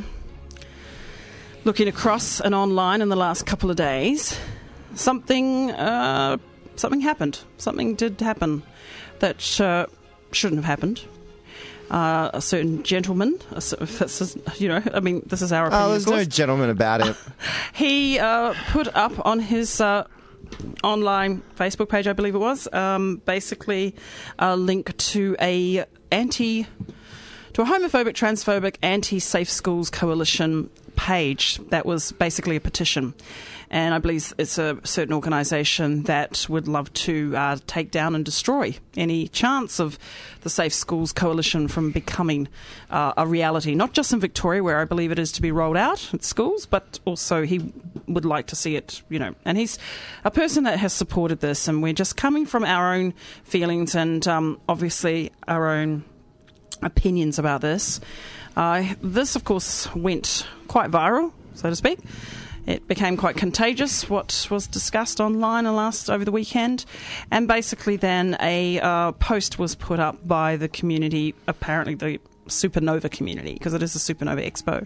looking across and online in the last couple of days, something, uh, something happened. Something did happen that uh, shouldn't have happened. Uh, a certain gentleman, a cer- this is, you know, I mean, this is our opinion. Oh, there's of course. no gentleman about it. He uh, put up on his uh, online Facebook page, I believe it was, um, basically a link to a anti, to a homophobic, transphobic, anti-safe schools coalition page that was basically a petition. And I believe it's a certain organisation that would love to uh, take down and destroy any chance of the Safe Schools Coalition from becoming uh, a reality, not just in Victoria, where I believe it is to be rolled out at schools, but also he would like to see it, you know. And he's a person that has supported this, and we're just coming from our own feelings and um, obviously our own opinions about this. Uh, this, of course, went quite viral, so to speak. It became quite contagious, what was discussed online last over the weekend. And basically then a uh, post was put up by the community, apparently the Supernova community, because it is a Supernova Expo.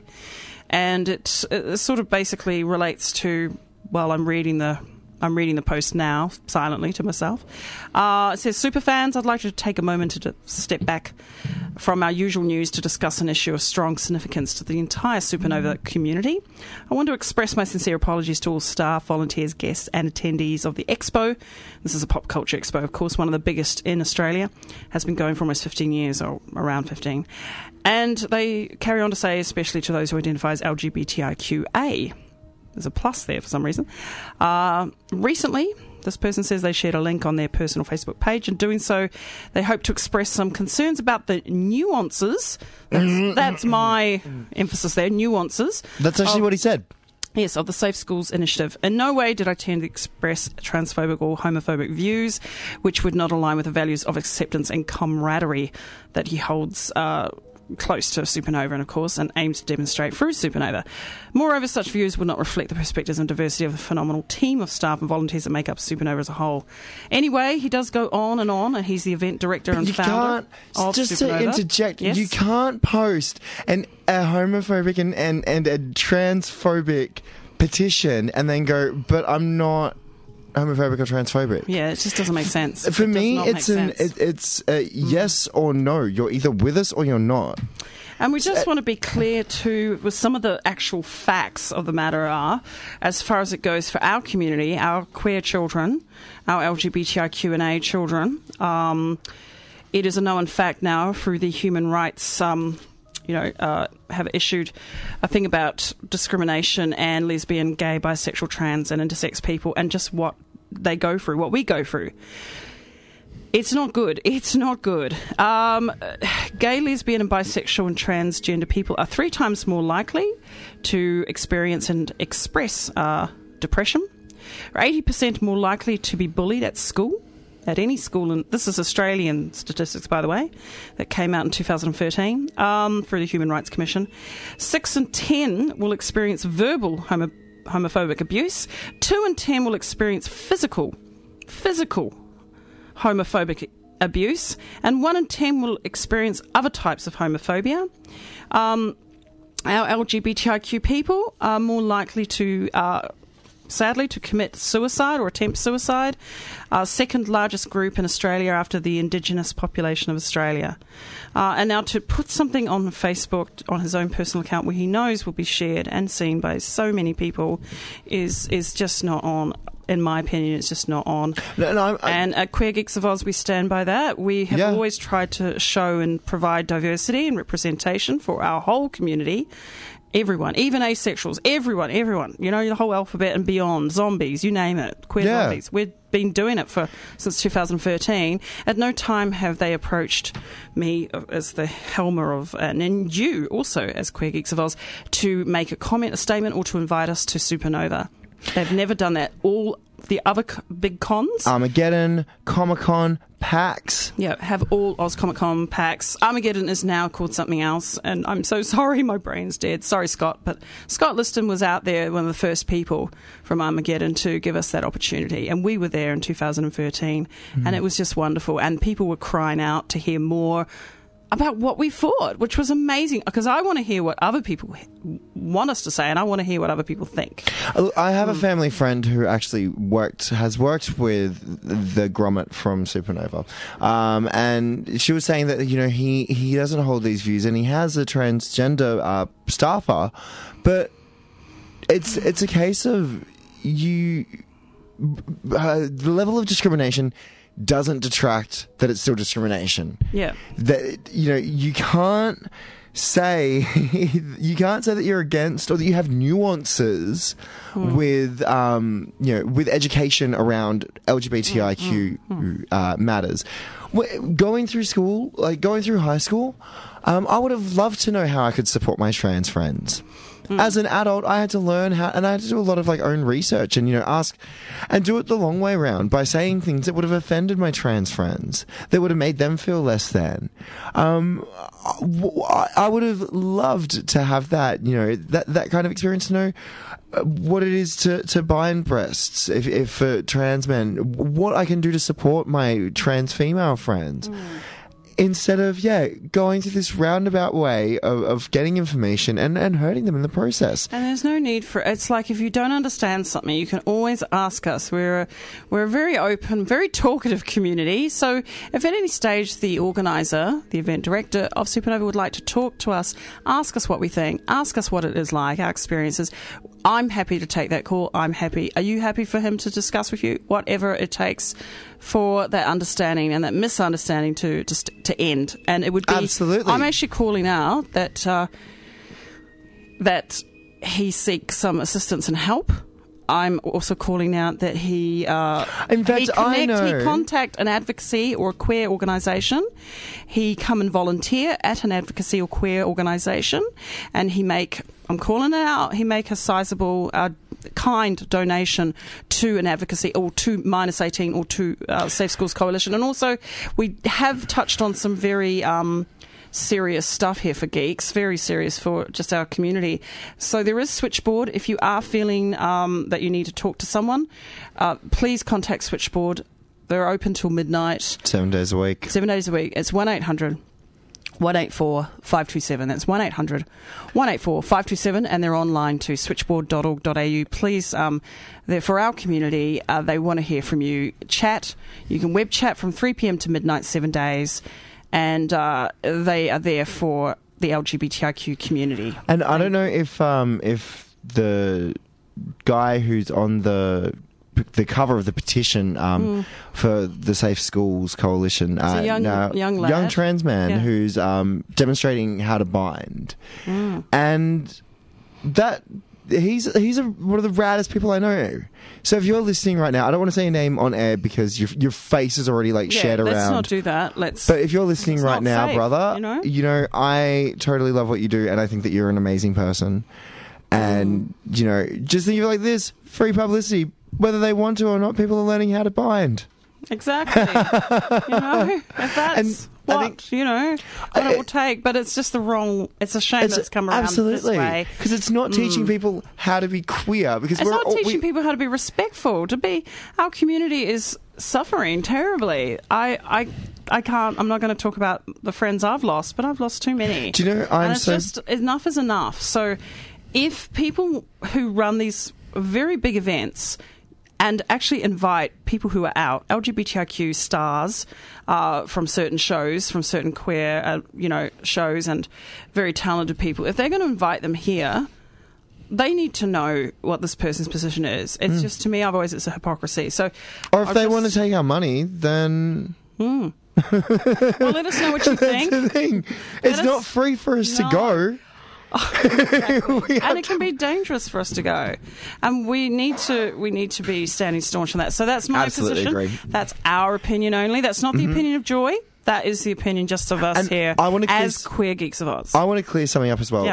And it, it sort of basically relates to, well, I'm reading the I'm reading the post now, silently to myself. Uh, it says, Superfans, I'd like to take a moment to step back from our usual news to discuss an issue of strong significance to the entire Supernova community. I want to express my sincere apologies to all staff, volunteers, guests and attendees of the Expo. This is a pop culture expo, of course, one of the biggest in Australia. Has been going for almost fifteen years, or around fifteen. And they carry on to say, especially to those who identify as L G B T I Q A. There's a plus there for some reason. Uh, recently, this person says they shared a link on their personal Facebook page. In doing so, they hope to express some concerns about the nuances. That's, that's my emphasis there, nuances. That's actually of, what he said. Yes, of the Safe Schools Initiative. In no way did I tend to express transphobic or homophobic views, which would not align with the values of acceptance and camaraderie that he holds uh close to Supernova and, of course, and aims to demonstrate through Supernova. Moreover, such views will not reflect the perspectives and diversity of the phenomenal team of staff and volunteers that make up Supernova as a whole. Anyway, he does go on and on, and he's the event director and you founder can't, of just Supernova. to interject, Yes? you can't post an, a homophobic and, and, and a transphobic petition and then go, but I'm not homophobic or transphobic. Yeah, it just doesn't make sense. For It me, does not it's make an sense. it, it's a yes or no. You're either with us or you're not. And we just want to be clear too with some of the actual facts of the matter are, as far as it goes for our community, our queer children, our L G B T I Q and A children. Um, it is a known fact now through the human rights. Um, you know, uh, have issued a thing about discrimination and lesbian, gay, bisexual, trans and intersex people and just what they go through, what we go through. It's not good. It's not good. Um, gay, lesbian and bisexual and transgender people are three times more likely to experience and express uh, depression, are eighty percent more likely to be bullied at school, at any school, and this is Australian statistics, by the way, that came out in two thousand thirteen um, through the Human Rights Commission. Six in ten will experience verbal homo- homophobic abuse. Two in ten will experience physical, physical homophobic abuse, and one in ten will experience other types of homophobia. Um, our L G B T I Q people are more likely to uh, sadly, to commit suicide or attempt suicide. Uh, second largest group in Australia after the Indigenous population of Australia. Uh, and now to put something on Facebook, on his own personal account, where he knows will be shared and seen by so many people, is is just not on. In my opinion, it's just not on. No, no, I, and at Queer Geeks of Oz, we stand by that. We have Yeah. always tried to show and provide diversity and representation for our whole community. Everyone, even asexuals, everyone, everyone, you know, the whole alphabet and beyond, zombies, you name it, queer Yeah. zombies. We've been doing it for since two thousand thirteen. At no time have they approached me as the helmer of, and, and you also as Queer Geeks of Oz, to make a comment, a statement, or to invite us to Supernova. They've never done that. All the other c- big cons, Armageddon, Comic-Con, PAX. yeah, have all Oz Comic Con packs. Armageddon is now called something else, and I'm so sorry, my brain's dead. Sorry, Scott, but Scott Liston was out there, one of the first people from Armageddon to give us that opportunity, and we were there in two thousand thirteen, Mm. and it was just wonderful, and people were crying out to hear more about what we thought, which was amazing, because I want to hear what other people want us to say, and I want to hear what other people think. I have a family friend who actually worked, has worked with the Grommet from Supernova, um, and she was saying that, you know, he he doesn't hold these views, and he has a transgender uh, staffer, but it's it's a case of you uh, the level of discrimination doesn't detract that it's still discrimination. Yeah. That, you know, you can't say you can't say that you're against or that you have nuances mm. with um, you know with education around L G B T I Q mm. uh, matters. Going through school, like going through high school, um, I would have loved to know how I could support my trans friends. Mm. As an adult, I had to learn how, and I had to do a lot of like own research and, you know, ask and do it the long way around by saying things that would have offended my trans friends, that would have made them feel less than. Um, I would have loved to have that, you know, that, that kind of experience, to know what it is to, to bind breasts, if, if for trans men, what I can do to support my trans female friends. Mm. Instead of, yeah, going through this roundabout way of, of getting information and, and hurting them in the process. And there's no need for it. It's like if you don't understand something, you can always ask us. We're a, we're a very open, very talkative community. So if at any stage the organiser, the event director of Supernova would like to talk to us, ask us what we think, ask us what it is like, our experiences, I'm happy to take that call. I'm happy. Are you happy for him to discuss with you? Whatever it takes for that understanding and that misunderstanding to to, to end. And it would be... Absolutely. I'm actually calling out that, uh, that he seeks some assistance and help. I'm also calling out that he, uh, in fact, he connect, I know. he contact an advocacy or a queer organisation. He come and volunteer at an advocacy or queer organisation, and he make, I'm calling it out, he make a sizable, uh, kind donation to an advocacy or to minus eighteen or to uh, Safe Schools Coalition. And also, we have touched on some very... Um, serious stuff here for geeks, very serious for just our community. So there is Switchboard. If you are feeling um, that you need to talk to someone, uh, please contact Switchboard. They're open till midnight. Seven days a week. Seven days a week. It's one eight hundred one eight four five two seven. That's one eight hundred one eight four five two seven, and they're online to switchboard dot org dot a u. Please, um, they're for our community. Uh, they want to hear from you. Chat. You can web chat from three p.m. to midnight, seven days. And uh, they are there for the L G B T I Q community. And I don't know if um, if the guy who's on the the cover of the petition um, mm. for the Safe Schools Coalition, it's uh, a young, now, young, lad. young trans man yeah. who's um, demonstrating how to bind, mm. and that. He's he's a, one of the raddest people I know. So if you're listening right now, I don't want to say your name on air because your your face is already like yeah, shared let's around. Let's not do that. Let's. But if you're listening right now, safe, brother, you know? you know I totally love what you do, and I think that you're an amazing person. And mm. you know, just think of it like this: free publicity, whether they want to or not. People are learning how to bind. Exactly. you know, if that's and what I think, you know, what it will take. But it's just the wrong. It's a shame it's that's come around absolutely. this way Because it's not teaching mm. people how to be queer. Because it's we're not all, teaching we, people how to be respectful. To be, our community is suffering terribly. I, I, I can't. I'm not going to talk about the friends I've lost, but I've lost too many. Do you know? I'm and it's so just enough is enough. So, if people who run these very big events and actually invite people who are out, L G B T I Q stars uh, from certain shows, from certain queer, uh, you know, shows, and very talented people. If they're going to invite them here, they need to know what this person's position is. It's mm. just, to me, otherwise it's a hypocrisy. So, or if I'll they just, want to take our money, then. Mm. Well, let us know what you think. That's the thing. It's let not us, free for us no. to go. Oh, exactly. And it can be dangerous for us to go, and we need to we need to be standing staunch on that. So that's my Absolutely position. Agree. That's our opinion only. That's not the mm-hmm. opinion of Joy. That is the opinion just of us and here I want to as clear, queer geeks of Oz. I want to clear something up as well. Yeah.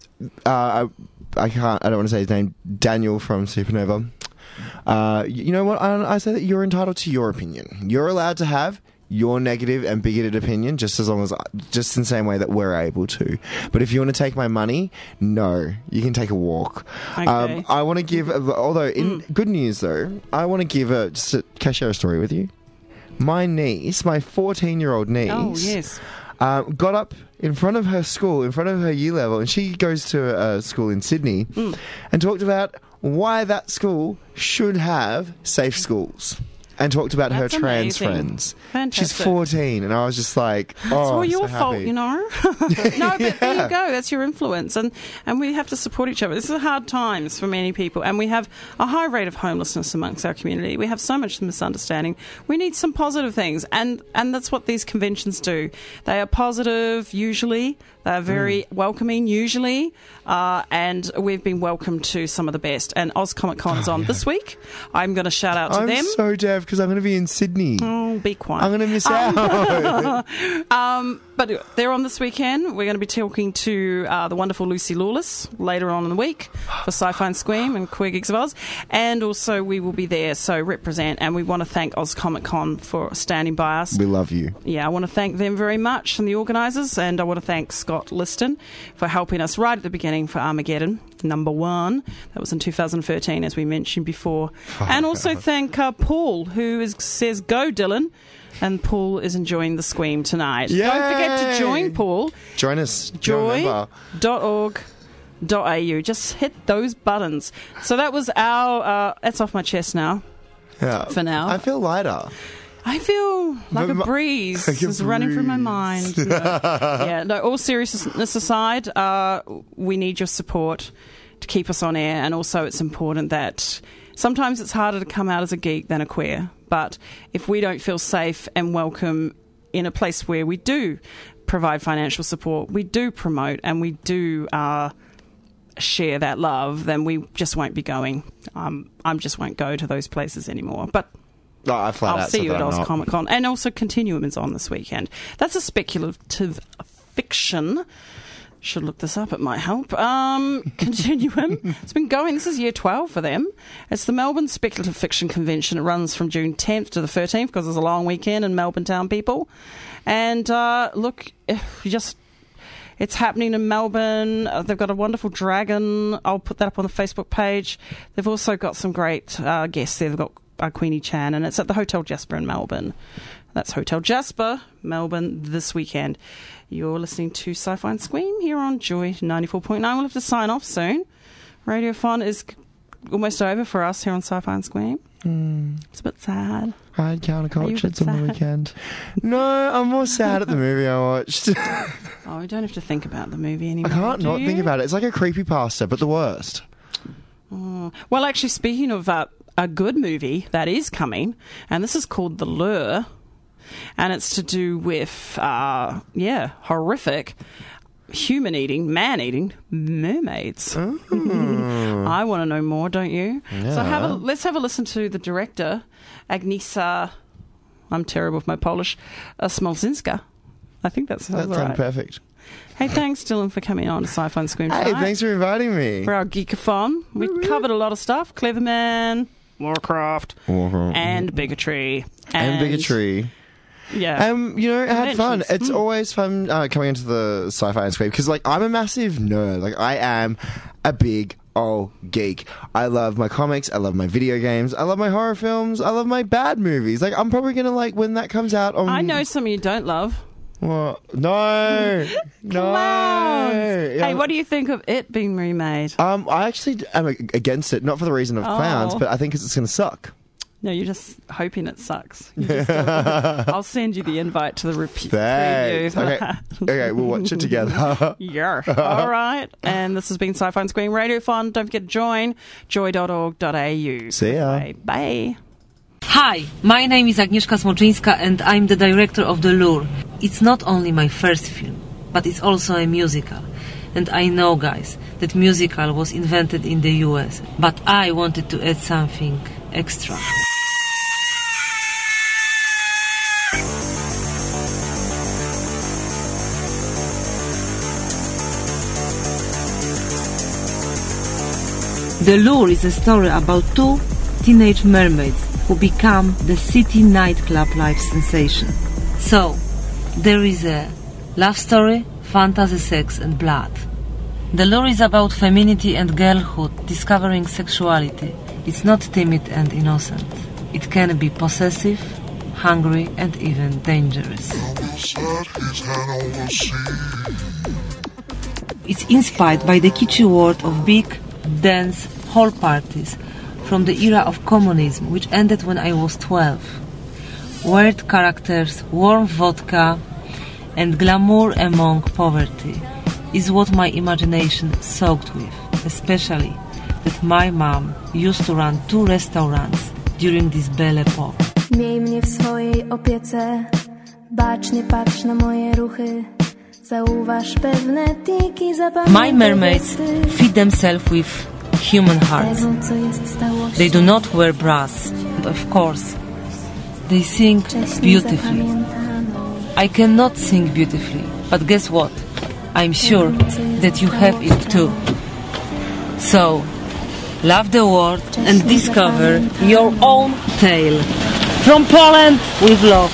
Uh, I, I can't. I don't want to say his name. Daniel from Supernova. Uh, you know what? I, I say that you're entitled to your opinion. You're allowed to have your negative and bigoted opinion, just as long as, just in the same way that we're able to. But if you want to take my money, no, you can take a walk. Okay. Um, I want to give, although in mm. good news though, I want to give a, just a, can I share a story with you? My niece, my fourteen-year-old niece, oh yes, uh, got up in front of her school, in front of her year level, and she goes to a school in Sydney, mm. and talked about why that school should have safe schools. And talked about That's her trans amazing. friends. Fantastic. She's fourteen, and I was just like, It's oh, all so your happy. fault, you know. No, but Yeah. there you go. That's your influence, and and we have to support each other. This is hard times for many people, and we have a high rate of homelessness amongst our community. We have so much misunderstanding. We need some positive things, and and that's what these conventions do. They are positive, usually They're very mm. welcoming, usually, uh, and we've been welcomed to some of the best. And Oz Comic Con is on oh, yeah. this week. I'm going to shout out to I'm them. I'm so deaf because I'm going to be in Sydney. Oh, be quiet. I'm going to miss um, out. um, but they're on this weekend. We're going to be talking to uh, the wonderful Lucy Lawless later on in the week for Sci-Fi and Squeam and Queer Geeks of Oz. And also we will be there, so represent. And we want to thank Oz Comic Con for standing by us. We love you. Yeah, I want to thank them very much and the organisers. And I want to thank Scott Liston for helping us right at the beginning for Armageddon, number one. That was in two thousand thirteen, as we mentioned before. And also thank uh, Paul, who is, says, go, Dylan. And Paul is enjoying the Squeam tonight. Yay! Don't forget to join Paul. Join us. joy dot org dot a u. Just hit those buttons. So that was our... Uh, that's off my chest now. Yeah. For now. I feel lighter. I feel like a breeze like a is running through my mind. You know? Yeah, no, all seriousness aside, uh, we need your support to keep us on air. And also it's important that sometimes it's harder to come out as a geek than a queer. But if we don't feel safe and welcome in a place where we do provide financial support, we do promote and we do uh, share that love, then we just won't be going. Um, I just won't go to those places anymore. But No, I flat I'll out see you at I'm Oz not. Comic Con. And also Continuum is on this weekend. That's a speculative fiction. Should look this up, it might help. Um, Continuum. It's been going, this is year twelve for them. It's the Melbourne Speculative Fiction Convention. It runs from June tenth to the thirteenth because there's a long weekend in Melbourne town, people. And uh, look, you just... It's happening in Melbourne. Uh, they've got a wonderful dragon. I'll put that up on the Facebook page. They've also got some great uh, guests there. They've got uh, Queenie Chan, and it's at the Hotel Jasper in Melbourne. That's Hotel Jasper, Melbourne, this weekend. You're listening to Sci-Fi and Squeam here on Joy ninety-four point nine. We'll have to sign off soon. Radiothon is almost over for us here on Sci-Fi and Squeam. Mm. It's a bit sad. I had counterculture. It's on sad? the weekend. No, I'm more sad at the movie I watched. Oh, we don't have to think about the movie anymore. I can't do not you? think about it. It's like a creepypasta, but the worst. Oh. Well, actually, speaking of uh, a good movie that is coming, and this is called The Lure, and it's to do with, uh, yeah, horrific human-eating, man-eating mermaids. Mm. I want to know more, don't you? Yeah. So have a, let's have a listen to the director, Agnieszka, I'm terrible with my Polish, uh, Smolzinska. I think that's That right. sounds perfect. Hey, thanks, Dylan, for coming on to Sci-Fi and Squeam Hey, tonight. thanks for inviting me. For our Geekathon. We covered a lot of stuff. Cleverman, Warcraft, Warcraft. and bigotry. And, and bigotry. Yeah. Um, you know, I had fun. Conventions. It's Mm. always fun uh, coming into the Sci-Fi and Squeam because, like, I'm a massive nerd. Like, I am a big old geek. I love my comics. I love my video games. I love my horror films. I love my bad movies. Like, I'm probably gonna like when that comes out on. I know some you don't love. What? No, no. Clowns. Yeah. Hey, what do you think of it being remade? Um, I actually am against it, not for the reason of Oh. clowns, but I think it's going to suck. No, you're just hoping it sucks. You just don't want it. I'll send you the invite to the repeat Thanks. preview. Okay. Okay, we'll watch it together. Yeah. All right. And this has been Sci-Fi and Squeam Radiothon. Don't forget to join joy dot org dot a u. See ya. Bye. Bye. Hi, my name is Agnieszka Smolczyńska and I'm the director of The Lure. It's not only my first film, but it's also a musical. And I know, guys, that musical was invented in the U S, but I wanted to add something extra. The Lure is a story about two teenage mermaids who become the city nightclub life sensation. So, there is a love story, fantasy, sex and blood. The Lure is about femininity and girlhood discovering sexuality. It's not timid and innocent. It can be possessive, hungry and even dangerous. It's inspired by the kitschy world of big, dance hall parties from the era of communism, which ended when I was twelve. Weird characters, warm vodka, and glamour among poverty is what my imagination soaked with, especially that my mom used to run two restaurants during this Belle Epoque. Miej mnie w swojej opiece, bacznie patrz na moje ruchy. My mermaids feed themselves with human hearts. They do not wear brass, and of course, they sing beautifully. I cannot sing beautifully, but guess what? I'm sure that you have it too. So, love the world and discover your own tale. From Poland with love.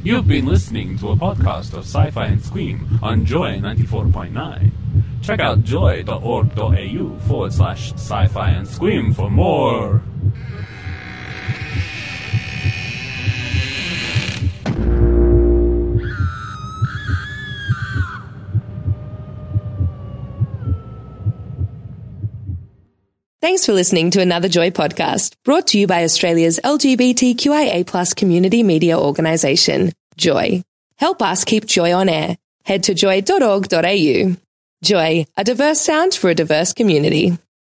You've been listening to a podcast of Sci-Fi and Scream on Joy ninety-four point nine. Check out joy.org.au forward slash sci-fi and scream for more. Thanks for listening to another Joy podcast, brought to you by Australia's L G B T Q I A plus community media organisation, Joy. Help us keep Joy on air. Head to joy dot org dot a u. Joy, a diverse sound for a diverse community.